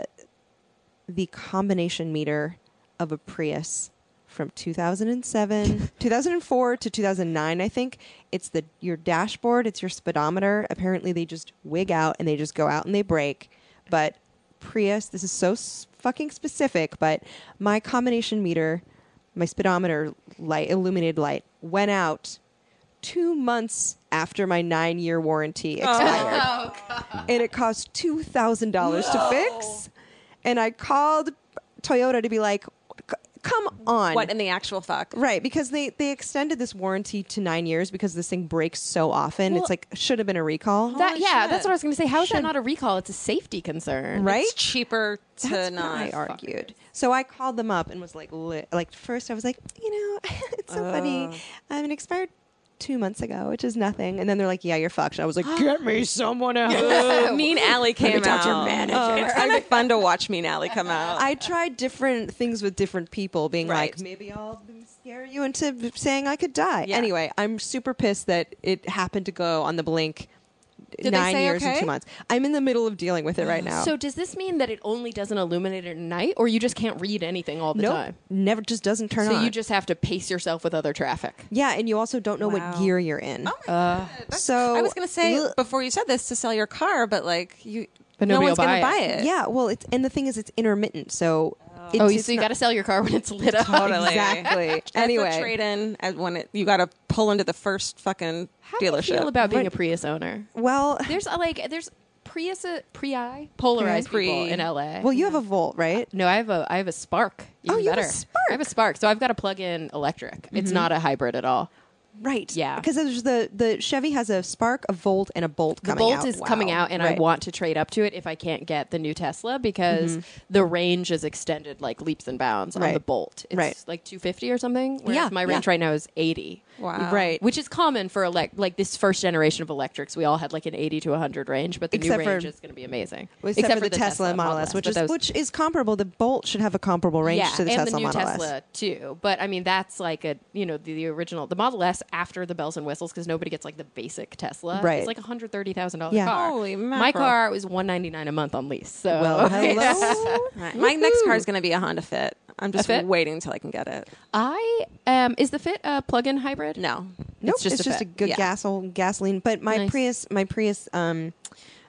the combination meter of a Prius from two thousand seven, two thousand four to two thousand nine, I think. It's the your dashboard, it's your speedometer. Apparently they just wig out and they just go out and they break. But Prius, this is so s- fucking specific, but my combination meter, my speedometer light, illuminated light, went out two months after my nine-year warranty expired. And it cost two thousand dollars to fix. And I called Toyota to be like, "C- come on. What in the actual fuck? Right, because they, they extended this warranty to nine years because this thing breaks so often. Well- it's like, should have been a recall. That, Holy yeah, shit. that's what I was going to say. How is that Should- not a recall? It's a safety concern. Right? It's cheaper to That's not. what I fuck argued. it. So I called them up and was like, li- like first I was like, you know, it's so funny. Um, it expired two months ago, which is nothing. And then they're like, yeah, you're fucked. And I was like, get me someone else. Mean Alley came talk out. to your manager. Oh, it's kind of fun to watch Mean Alley come out. I tried different things with different people, being Right. like, maybe I'll scare you into saying I could die. Yeah. Anyway, I'm super pissed that it happened to go on the blink. Did they nine say years okay? and two months. I'm in the middle of dealing with it right now. So does this mean that it only doesn't illuminate at night, or you just can't read anything all the nope, time? never just doesn't turn So on. you just have to pace yourself with other traffic. yeah, and you also don't know Wow. what gear you're in. Oh my God. That's- so I was going to say Ugh. before you said this to sell your car, but like you, But no nobody one's will going to buy buy it. it. Yeah, well, it's and the thing is, it's intermittent. So it's, Oh, it's so you not- got to sell your car when it's lit up. Totally. exactly. anyway, trade in when it, you got to pull into the first fucking How do you dealership. feel about being Right. a Prius owner? well, There's a, like there's Prius Prii polarized Pri. people in L A. well, you have a Volt, right? No, I have a I have a Spark. Even Oh, you have a better. Spark? I have a Spark, so I've got a plug-in electric. It's not a hybrid at all. Right. Yeah. Because there's the the Chevy has a Spark, a Volt, and a Bolt The coming Bolt out. is Wow. coming out, and Right. I want to trade up to it if I can't get the new Tesla because the range is extended like leaps and bounds on Right. the Bolt. It's Right. like two fifty or something. Whereas Yeah, my yeah. range right now is eighty. Wow. Right. Which is common for elect like this first generation of electrics. We all had like an eighty to one hundred range, but the Except new for- range is going to be amazing. Well, except, for the, Tesla, Model S, which but is those- which is comparable. The Bolt should have a comparable range yeah, to the and Tesla the new Model Tesla S. too. But I mean, that's like a you know the, the original the Model S after the bells and whistles because nobody gets like the basic Tesla. Right. It's like a hundred thirty thousand dollar Yeah. car. Holy My mackerel. car was one ninety nine a month on lease. So Well, hello. Right. My next car is going to be a Honda Fit. I'm just Fit? waiting until I can get it. I um is the Fit a plug-in hybrid? No. Nope, It's just it's a just a Fit. good Yeah. gasol gasoline. But my Nice. Prius, my Prius, um,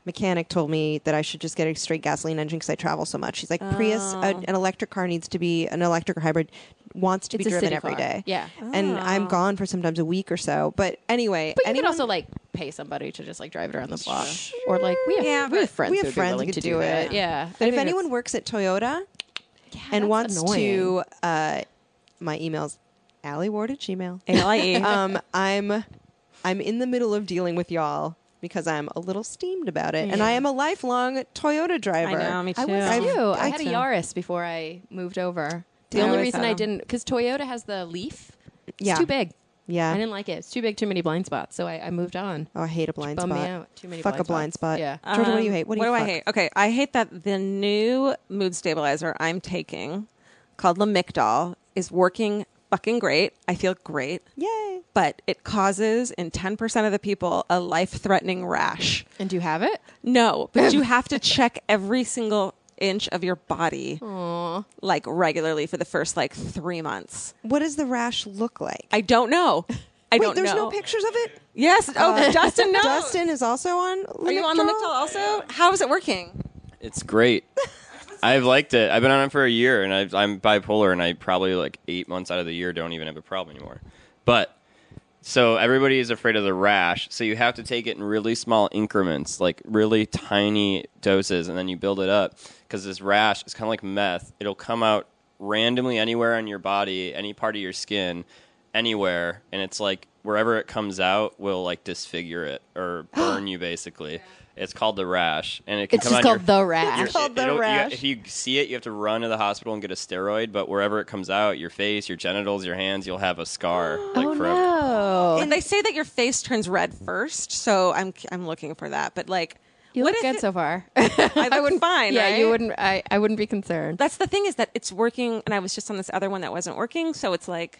mechanic told me that I should just get a straight gasoline engine because I travel so much. He's like, Prius, a, an electric car needs to be, an electric or hybrid wants to It's be a driven city every car. day. Yeah. And I'm gone for sometimes a week or so. But anyway. But you anyone- could also like pay somebody to just like drive it around the block, or like we have, Yeah, we have but friends we who have would friends be who willing could to do do it. it. Yeah. But I if think anyone that's- works at Toyota and that's wants annoying. to, uh, my email's Allie Ward at Gmail. A L I E. um, I'm, I'm in the middle of dealing with y'all because I'm a little steamed about it, and I am a lifelong Toyota driver. I know, me too. I was I've- too. I I had a too. Yaris before I moved over. The I only always reason had I 'em. didn't, because Toyota has the Leaf. It's Yeah. too big. Yeah. I didn't like it. It's too big, too many blind spots. So I, I moved on. Oh, I hate a blind Bummed me spot. out. Too many Fuck blind a blind spots. spot. Yeah. Georgia, what do you Um, hate? What do what you do fuck? I hate? Okay, I hate that the new mood stabilizer I'm taking, called Lamictal, is working fucking great. I feel great, Yay. but it causes in ten percent of the people a life-threatening rash. And do you have it? No, but you have to check every single inch of your body Aw. like regularly for the first like three months. What does the rash look like? I don't know. I Wait, don't there's know. no pictures of it? Yes. Oh, Uh, Dustin knows. Dustin is also on Are you on Lamictal also? How is it working? It's great. I've liked it. I've been on it for a year, and I've, I'm bipolar, and I probably like eight months out of the year don't even have a problem anymore. But so everybody is afraid of the rash, so you have to take it in really small increments, like really tiny doses, and then you build it up. Because this rash is kind of like meth. It'll come out randomly anywhere on your body, any part of your skin, anywhere, and it's like wherever it comes out will like disfigure it or burn you, basically. It's called the rash, and it can It's come just on called your, the rash. your- It's called the it'll- you- rash. if you see it, you have to run to the hospital and get a steroid. But wherever it comes out, your face, your genitals, your hands, you'll have a scar like Oh, forever. no. And they say that your face turns red first, so I'm I'm looking for that. But like, You what look if good it- so far. I would fine. yeah, right? you wouldn't. I, I wouldn't be concerned. That's the thing, is that it's working, and I was just on this other one that wasn't working. So it's like,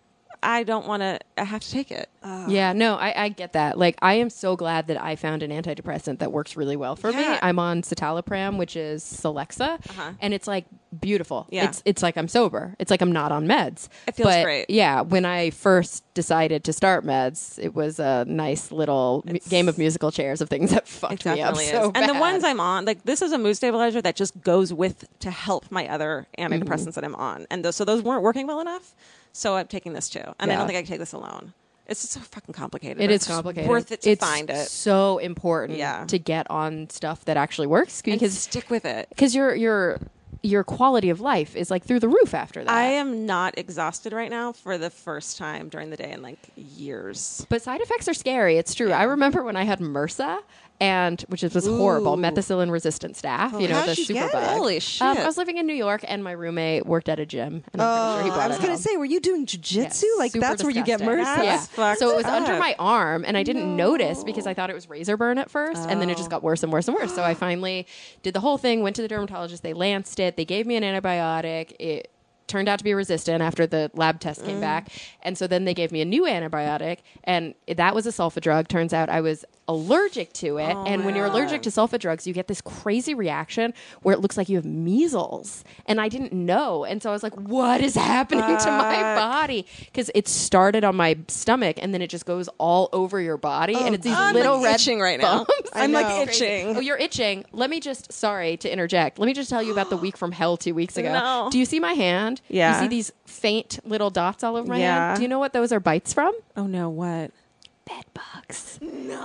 I don't want to. I have to take it. Yeah, no, I, I get that. Like, I am so glad that I found an antidepressant that works really well for me. Yeah. I'm on citalopram, which is Celexa, Uh-huh. and it's like beautiful. Yeah. It's it's like I'm sober. It's like I'm not on meds. It feels But, great. Yeah, when I first decided to start meds, it was a nice little mu- It's- game of musical chairs of things that It fucked me up definitely is. so And the bad. ones I'm on, like this is a mood stabilizer that just goes with to help my other antidepressants that I'm on, and those, so those weren't working well enough. So I'm taking this too, and I Yeah. don't think I can take this alone. It's just so fucking complicated. It but is it's just complicated. Worth it to it's find it. so important Yeah. to get on stuff that actually works And because stick with it. because your your your quality of life is like through the roof after that. I am not exhausted right now for the first time during the day in like years. But side effects are scary. It's true. I remember when I had MRSA, and which is, was horrible, Ooh. methicillin resistant staph. You know, How'd the you super get it? bug. Holy shit. Um, I was living in New York, and my roommate worked at a gym, and I'm pretty sure he Oh, brought I was it going home. to say, were you doing jujitsu? Yeah, Like, super that's where you get disgusting. MRSA. Yeah. That's fucked So it was under up. my arm, and I didn't notice because I thought it was razor burn at first, and then it Oh. just got worse and worse and worse. So I finally did the whole thing, went to the dermatologist, they lanced it, they gave me an antibiotic. It turned out to be resistant after the lab test Mm. came back. And so then they gave me a new antibiotic, and that was a sulfa drug. Turns out I was allergic to it. Oh, and when you're allergic to sulfa drugs, you get this crazy reaction where it looks like you have measles. And I didn't know. And so I was like, what is happening to my body? Because it started on my stomach, and then it just goes all over your body. and it's these I'm, little like, red itching right now. bumps. I'm know. like itching. Oh, you're itching. Let me just, sorry to interject. Let me just tell you about the week from hell two weeks ago. No. Do you see my hand? Yeah. You see these faint little dots all over my Yeah. hand? Do you know what those are bites from? Oh no, what? Bed bugs.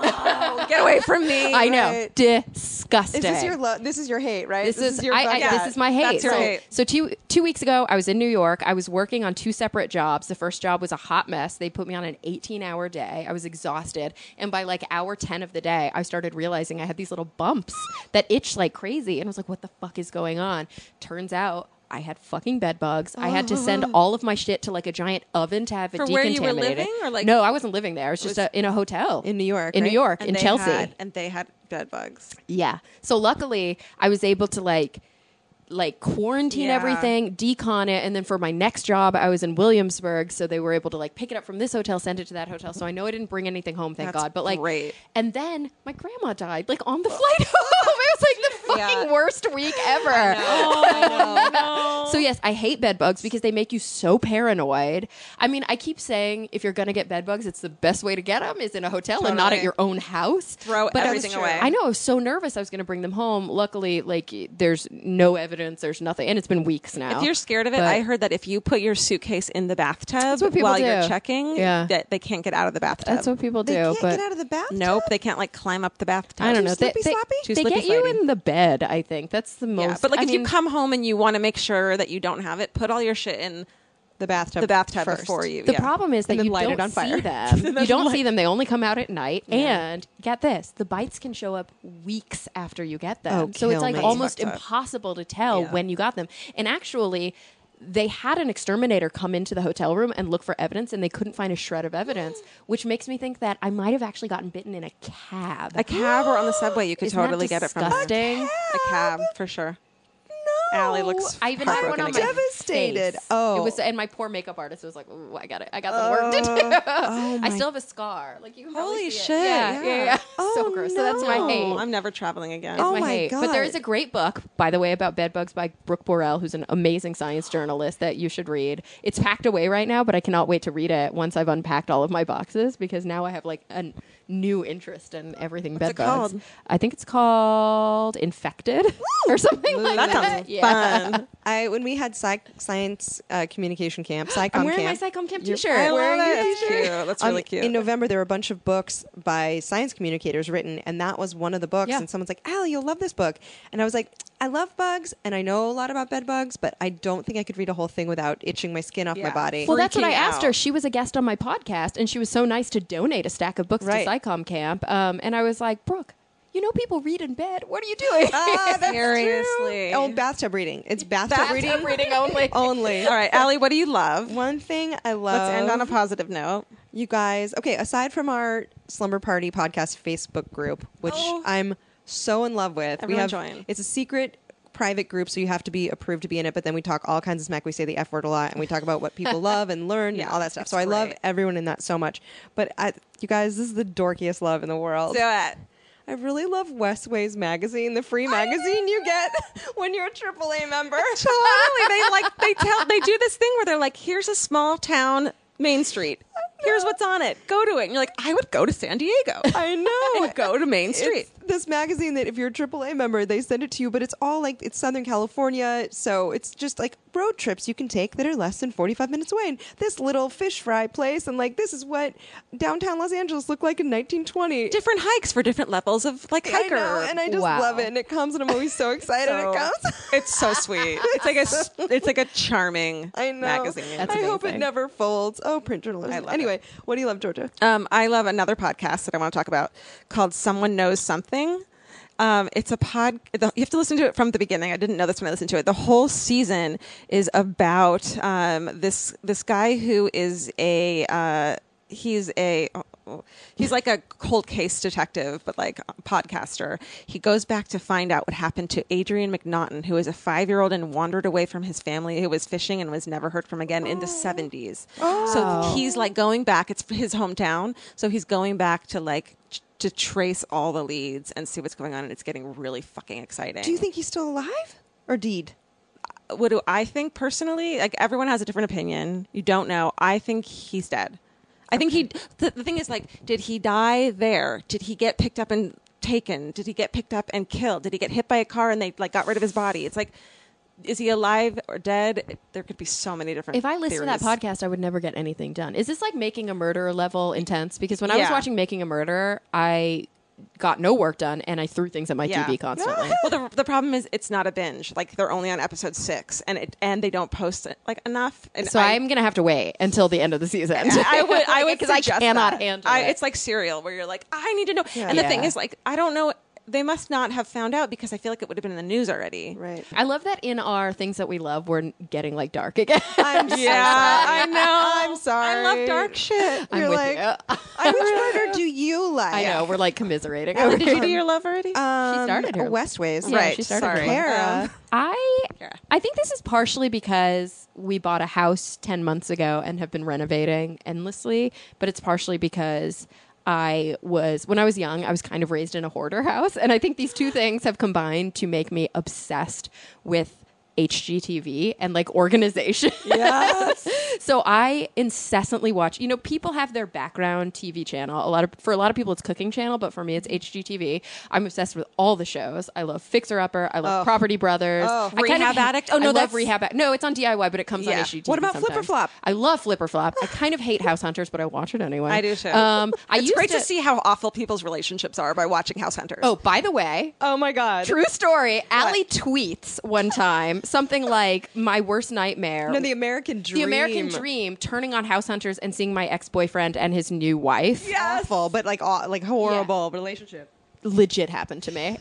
Get away from me. I know. Right. Disgusting. Is this your lo- this is your hate, right? This, is, your I, I, bucket. this is my hate. That's your so, hate. so two two weeks ago, I was in New York. I was working on two separate jobs. The first job was a hot mess. They put me on an eighteen hour day. I was exhausted, and by like hour ten of the day, I started realizing I had these little bumps that itched like crazy, and I was like, "What the fuck is going on?" Turns out, I had fucking bed bugs. I had to send all of my shit to like a giant oven to have it For decontaminated. where you were living, or, like- no, I wasn't living there. It was just was- a, in a hotel in New York, In right? New York, And in they Chelsea. had- and they had bed bugs. Yeah. So luckily, I was able to like like quarantine Yeah. everything, decon it, and then for my next job, I was in Williamsburg, so they were able to like pick it up from this hotel, send it to that hotel. So I know I didn't bring anything home, thank That's God. But like, great. and then my grandma died like on the flight home. It was like the fucking Yeah. worst week ever. Oh, no. So yes, I hate bed bugs because they make you so paranoid. I mean, I keep saying if you're gonna get bed bugs, it's the best way to get them is in a hotel and not at Totally. your own house. Throw But everything true. away. I know I was so nervous I was gonna bring them home. Luckily, like there's no evidence, there's nothing, and it's been weeks now. If you're scared of it, But- I heard that if you put your suitcase in the bathtub what people while you're do. checking, Yeah. that they can't get out of the bathtub. That's what people do. They can't but get out of the bathtub. Nope, they can't like climb up the bathtub. I don't Too know. slippy they, they, sloppy? Too they slippy get you slidey. in the bed. I think that's the most. Yeah, but like I if mean, you come home and you want to make sure that you don't have it, put all your shit in The bathtub. the bathtub first. before you. The yeah. problem is that And then you light don't it on fire. see them. you don't see them. They only come out at night. And get this, the bites can show up weeks after you get them. Oh, so it's kill like me. almost Fucked up. impossible to tell Yeah. when you got them. And actually, they had an exterminator come into the hotel room and look for evidence, and they couldn't find a shred of evidence, which makes me think that I might have actually gotten bitten in a cab. A cab or on the subway, you could Isn't that totally get it from disgusting? a cab for sure. Allie looks. I even had one on my Devastated. face. Oh. it was, and my poor makeup artist was like, "Ooh, I got it. I got some work to do." I still have a scar. Like you can probably Holy see it. shit, Yeah, yeah, yeah. yeah. Oh, so gross. So that's my no. hate. Oh, I'm never traveling again. It's Oh my, my hate. But there God. is a great book, by the way, about bed bugs by Brooke Borel, who's an amazing science journalist that you should read. It's packed away right now, but I cannot wait to read it once I've unpacked all of my boxes because now I have like a new interest in everything bed it bugs. called? I think it's called Infected or something like that that. sounds Yeah. fun. I when we had psych science uh, communication camp, psychom I'm wearing camp. my Psychom Camp You're- t-shirt. I love wearing it. your That's t-shirt. cute. That's Um, really cute. In November, there were a bunch of books by science communicators written, and that was one of the books. Yeah. And someone's like, "Allie, you'll love this book." And I was like, "I love bugs, and I know a lot about bed bugs, but I don't think I could read a whole thing without itching my skin off my Yeah. body." Well, that's what I freaking asked out. her. She was a guest on my podcast, and she was so nice to donate a stack of books Right. to Psychom Camp. Um, and I was like, Brooke, you know people read in bed. What are you doing? Ah, that's Seriously. true. Oh, bathtub reading. It's bathtub, Bathtub reading reading only. only. All right, Allie, what do you love? One thing I love. Let's end on a positive note. You guys, okay, aside from our Slumber Party podcast Facebook group, which Oh. I'm so in love with, Everyone we have join. it's a secret private group, so you have to be approved to be in it, but then we talk all kinds of smack. We say the F word a lot, and we talk about what people love and learn Yeah, and all that stuff. it's So I love great. everyone in that so much. But I, you guys, this is the dorkiest love in the world. Do it. I really love Westways magazine, the free magazine you get when you're a triple A member. Totally. They like they tell they do this thing where they're like, here's a small town Main Street. Here's what's on it. Go to it. And you're like, I would go to San Diego. I know. And go to Main Street. It's this magazine that if you're a triple A member, they send it to you, but it's all like it's Southern California, so it's just like road trips you can take that are less than forty-five minutes away. And this little fish fry place, and like this is what downtown Los Angeles looked like in nineteen twenty. Different hikes for different levels of like I hiker. know, and I just Wow. love it. And it comes, and I'm always so excited So- it comes. It's so sweet. It's like a s- it's like a charming I know. magazine. That's I hope it amazing. never folds. Oh, print journalism. I love Anyway, what do you love, Georgia? Um, I love another podcast that I want to talk about called Someone Knows Something. Um, it's a pod. The, you have to listen to it from the beginning. I didn't know this when I listened to it. The whole season is about um, this this guy who is a uh, he's a oh, oh, he's like a cold case detective, but like a podcaster. He goes back to find out what happened to Adrian McNaughton, who is a five year old and wandered away from his family, who was fishing and was never heard from again in the seventies. So he's like going back. It's his hometown, so he's going back to like ch- to trace all the leads and see what's going on, and it's getting really fucking exciting. Do you think he's still alive or deed? What do I think personally? Like everyone has a different opinion. You don't know. I think he's dead. I think he. The, the thing is, like, did he die there? Did he get picked up and taken? Did he get picked up and killed? Did he get hit by a car and they like got rid of his body? It's like, is he alive or dead? There could be so many different. If I listened to that theories. podcast, I would never get anything done. Is this like Making a Murderer level intense? Because when I was Yeah. watching Making a Murderer, I got no work done and I threw things at my Yeah. T V constantly. Well, the, the problem is it's not a binge. Like they're only on episode six, and it and they don't post it like enough. And So I, I'm gonna have to wait until the end of the season. I would, I would, because I suggest cannot that. handle I, it. It's like cereal, where you're like, I need to know. And the thing Yeah. is, like, I don't know. They must not have found out because I feel like it would have been in the news already. Right. I love that in our things that we love, we're getting like dark again. I'm so Yeah, sorry. I know. I'm sorry. I love dark shit. I'm You're with like, you. Which murder do you like? I know we're like commiserating. Ellen, over did you here. do your love already? Um, started her. Westways. Yeah, right. she started sorry. her. Kara. I Kara. I think this is partially because we bought a house ten months ago and have been renovating endlessly, but it's partially because I was, when I was young, I was kind of raised in a hoarder house. And I think these two things have combined to make me obsessed with H G T V and like organization. Yes. So I incessantly watch, you know, people have their background T V channel. A lot of, for a lot of people it's Cooking Channel, but for me it's H G T V. I'm obsessed with all the shows. I love Fixer Upper. I love Oh. Property Brothers. Oh. I kind Rehab of, Addict? Oh, no, I love that's- Rehab Addict. No, it's on D I Y, but it comes on Yeah. H G T V What about Flipper sometimes. Flop? I love Flipper Flop. I kind of hate House Hunters, but I watch it anyway. I do too. Um, I it's used great to, see how awful people's relationships are by watching House Hunters. Oh, by the way, Oh my god. true story. Allie tweets one time something like, "My worst nightmare." No, the American dream. The American dream, turning on House Hunters and seeing my ex-boyfriend and his new wife. Awful, but like aw- like horrible relationship. Legit happened to me.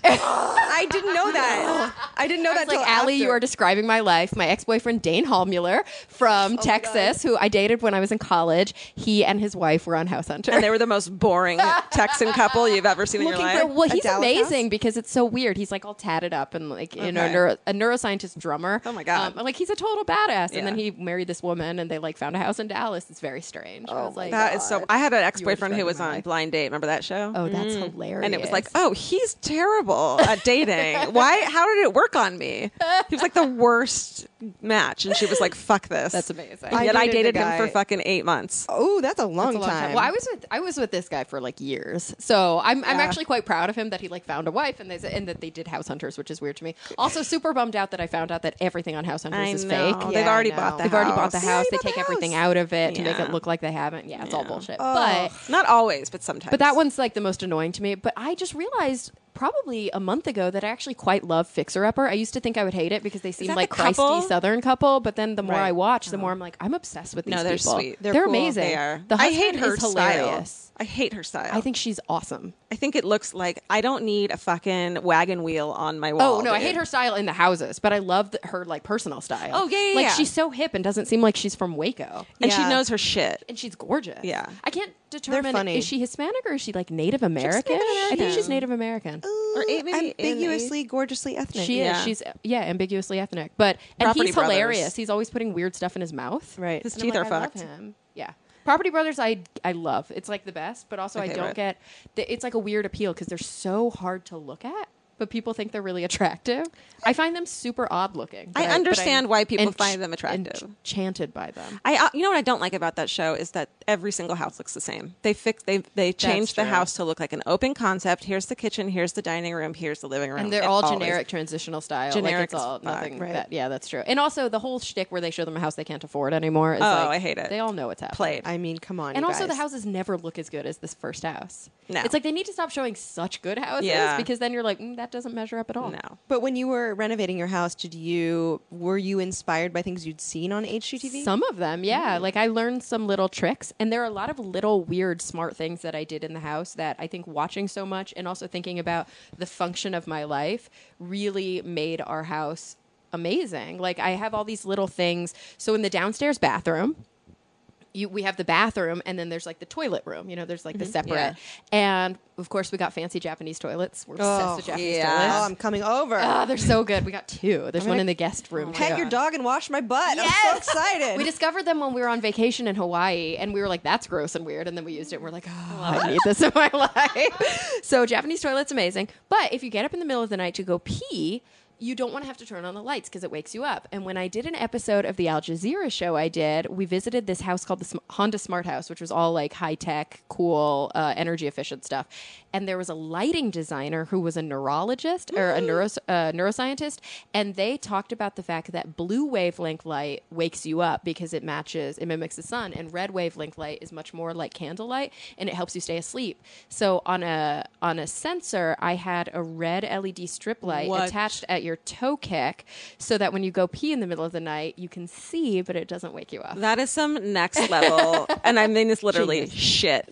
I didn't know that. I didn't know I that. was like, till Allie, after. you are describing my life. My ex-boyfriend, Dane Hallmuller from Texas, who I dated when I was in college, he and his wife were on House Hunters. And they were the most boring Texan couple you've ever seen in your Looking life. for, well, A he's Dallas amazing house? because it's so weird. He's like all tatted up and like you know Okay. neuro, a neuroscientist drummer. Oh my God. Um, like he's a total badass. Yeah. And then he married this woman, and they like found a house in Dallas. It's very strange. I was like, That is so. I had an ex-boyfriend who describing was my on life. Blind Date. Remember that show? oh, that's hilarious. And it was like, oh, he's terrible at dating. Why? How did it work on me? He was like the worst match, and she was like, "Fuck this." That's amazing. And yet I I dated dated a him for guy- fucking eight months. Oh, that's a long, It's a long time. time. Well, I was with I was with this guy for like years, so I'm I'm Yeah. actually quite proud of him that he like found a wife and they and that they did House Hunters, which is weird to me. Also, super bummed out that I found out that everything on House Hunters I is know. fake. They've Yeah, already I bought know. the They've house. already bought the They house. already They bought take the everything house. out of it to make Yeah. it look like they haven't. Yeah, it's all Yeah. bullshit. Oh. But Not always, but sometimes. but that one's like the most annoying to me. But I just realized probably a month ago that I actually quite love Fixer Upper. I used to think I would hate it because they seem that like the couple? Christy Southern couple, but then the more Right. I watch, the more I'm like, I'm obsessed with these No, they're people. sweet. They're, They're cool. amazing. They are. The I hate husband her is style. hilarious. I hate her style. I think she's awesome. I think it looks like I don't need a fucking wagon wheel on my wall. Oh no, I dude. hate her style in the houses, but I love the, her like personal style. Oh, yeah, yeah, like yeah. she's so hip and doesn't seem like she's from Waco, And she Yeah. knows her shit. and she's gorgeous. Yeah. I can't determine funny. is she Hispanic or is she like Native American? Native I think American. she's Native American. Or eight, maybe ambiguously, gorgeously ethnic. She is. Yeah. She's yeah, ambiguously ethnic. But and Property he's Brothers. hilarious. He's always putting weird stuff in his mouth. Right. His And I'm teeth like, are I love fucked. him. Yeah. Property Brothers, I I love. It's like the best, but also My I don't favorite. get. The, it's like a weird appeal because they're so hard to look at, but people think they're really attractive. I find them super odd looking. but I but understand I'm why people ench- find them attractive. Enchanted by them. I, uh, you know what I don't like about that show is that every single house looks the same. They fix they they changed the true. house to look like an open concept. Here's the kitchen. Here's the dining room. Here's the living room. And they're It all always- generic transitional style. Generic like it's all as fuck. nothing. Right. That, yeah, that's true. And also the whole shtick where they show them a house they can't afford anymore. Is Oh, like, I hate it. They all know what's happening. Played. I mean, come on. And you also, the guys. houses never look as good as this first house. No. It's like they need to stop showing such good houses Yeah. because then you're like, mm, that doesn't measure up at all. No. But when you were renovating your house, did you were you inspired by things you'd seen on H G T V? Some of them, yeah. Mm. Like I learned some little tricks, and there are a lot of little weird, smart things that I did in the house that I think watching so much and also thinking about the function of my life really made our house amazing. Like I have all these little things. So in the downstairs bathroom, you, we have the bathroom, and then there's like the toilet room. You know, there's like the separate. Yeah. And of course, we got fancy Japanese toilets. We're obsessed Oh, with Japanese yeah. toilets. Oh, I'm coming over. Ah, they're so good. We got two. There's one in the guest room. Pet too. your dog and wash my butt. I'm so excited. We discovered them when we were on vacation in Hawaii, and we were like, "That's gross and weird." And then we used it, and we're like, "Oh, I need this in my life." So Japanese toilet's amazing, but if you get up in the middle of the night to go pee, you don't want to have to turn on the lights because it wakes you up. And when I did an episode of the Al Jazeera show I did, we visited this house called the Sm- Honda Smart House, which was all like high tech, cool, uh, energy efficient stuff. And there was a lighting designer who was a neurologist or a neuro, uh, neuroscientist. And they talked about the fact that blue wavelength light wakes you up because it matches, it mimics the sun. And red wavelength light is much more like candlelight and it helps you stay asleep. So on a, on a sensor, I had a red L E D strip light What? attached at your toe kick so that when you go pee in the middle of the night, you can see, but it doesn't wake you up. That is some next level, and I mean it's literally shit.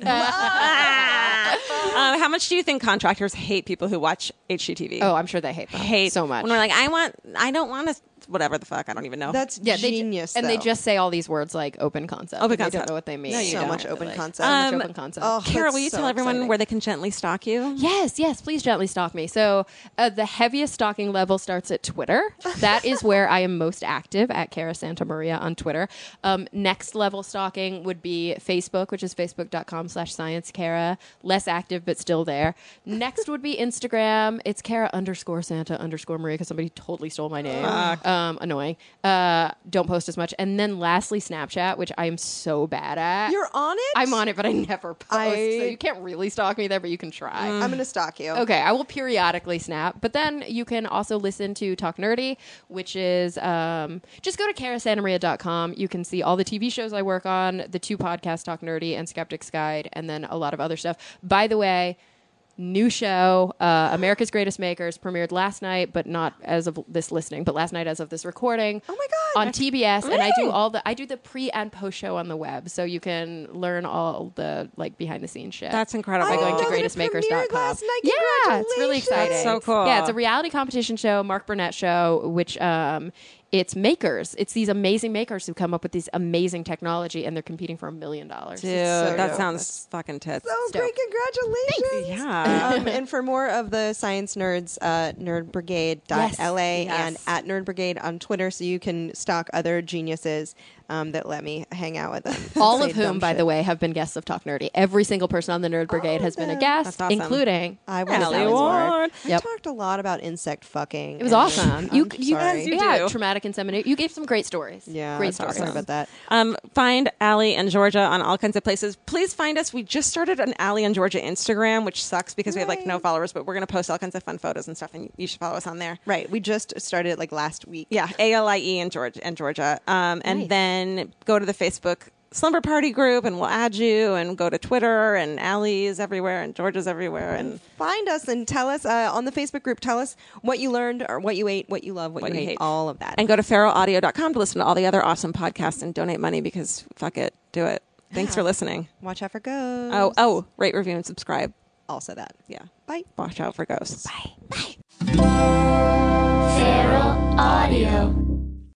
um, how much do you think contractors hate people who watch H G T V? Oh, I'm sure they hate them hate so much. when we're like, I want, I don't want to whatever the fuck. I don't even know. That's Yeah, they ju- genius. and they though. just say all these words like open concept. Open and They concept. don't know what they mean. No, you so don't. much So much open concept. So much Um, open concept. oh, Kara, that's will you so tell everyone exciting. where they can gently stalk you? Yes, yes, please gently stalk me. So uh, the heaviest stalking level starts at Twitter. That is where I am most active, at Cara Santa Maria on Twitter. Um, next level stalking would be Facebook, which is facebook.com slash science Cara. Less active, but still there. Next would be Instagram. It's Cara underscore Santa underscore Maria because somebody totally stole my name. Um, annoying. Uh, don't post as much. And then lastly, Snapchat, which I am so bad at. You're on it? I'm on it, but I never post. I- So you can't really stalk me there, but you can try. I'm going to stalk you. Okay, I will periodically snap, but then you can also listen to Talk Nerdy, which is um, just go to cara santa maria dot com. You can see all the T V shows I work on, the two podcasts, Talk Nerdy and Skeptic's Guide, and then a lot of other stuff. By the way, new show, uh, America's Greatest Makers, premiered last night, but not as of this listening, but last night as of this recording. Oh my God. On T B S, and I do Woo! all the I do the pre and post show on the web, so you can learn all the like behind the scenes shit. That's incredible. By I going didn't to know that greatest it makers dot premiered com. last night. Yeah, it's really Congratulations. exciting. That's so cool. Yeah, it's a reality competition show, Mark Burnett show, which um, it's makers. It's these amazing makers who come up with these amazing technology, and they're competing for a million dollars. Dude, It's so that dope. sounds fucking tits. So Stoked. great. Congratulations. Yeah. um, and for more of the science nerds, uh, nerd brigade dot L A Yes. and at Nerd Brigade on Twitter, so you can stalk other geniuses um, that let me hang out with them. All Say of whom, dumb by shit. the way, have been guests of Talk Nerdy. Every single person on the Nerd Brigade has been a guest, That's awesome. including I was Ellie Sally's Ward. word. Yep. I talked a lot about insect fucking. It was and- awesome. I'm You, you, sorry. you yeah, do. traumatic insemination. You gave some great stories. Yeah, great that's stories. Sorry about that. Um, find Allie and Georgia on all kinds of places. Please find us. We just started an Allie and Georgia Instagram, which sucks because we have like no Right. followers, but we're going to post all kinds of fun photos and stuff, and you should follow us on there. Right. We just started it like last week. Yeah, A L I E and Georgia and Georgia. Um, and Nice. then go to the Facebook Slumber Party group, and we'll add you. And go to Twitter, and Allie's everywhere, and Georgia's everywhere, and Find us and tell us uh, on the Facebook group. Tell us what you learned or what you ate, what you love, what, What you you hate, hate. all of that. and go to feral audio dot com to listen to all the other awesome podcasts and donate money because fuck it, do it. Thanks Yeah. for listening. Watch out for ghosts. Oh, oh, rate, review, and subscribe. Also that. Yeah. Bye. Watch out for ghosts. Feral Audio.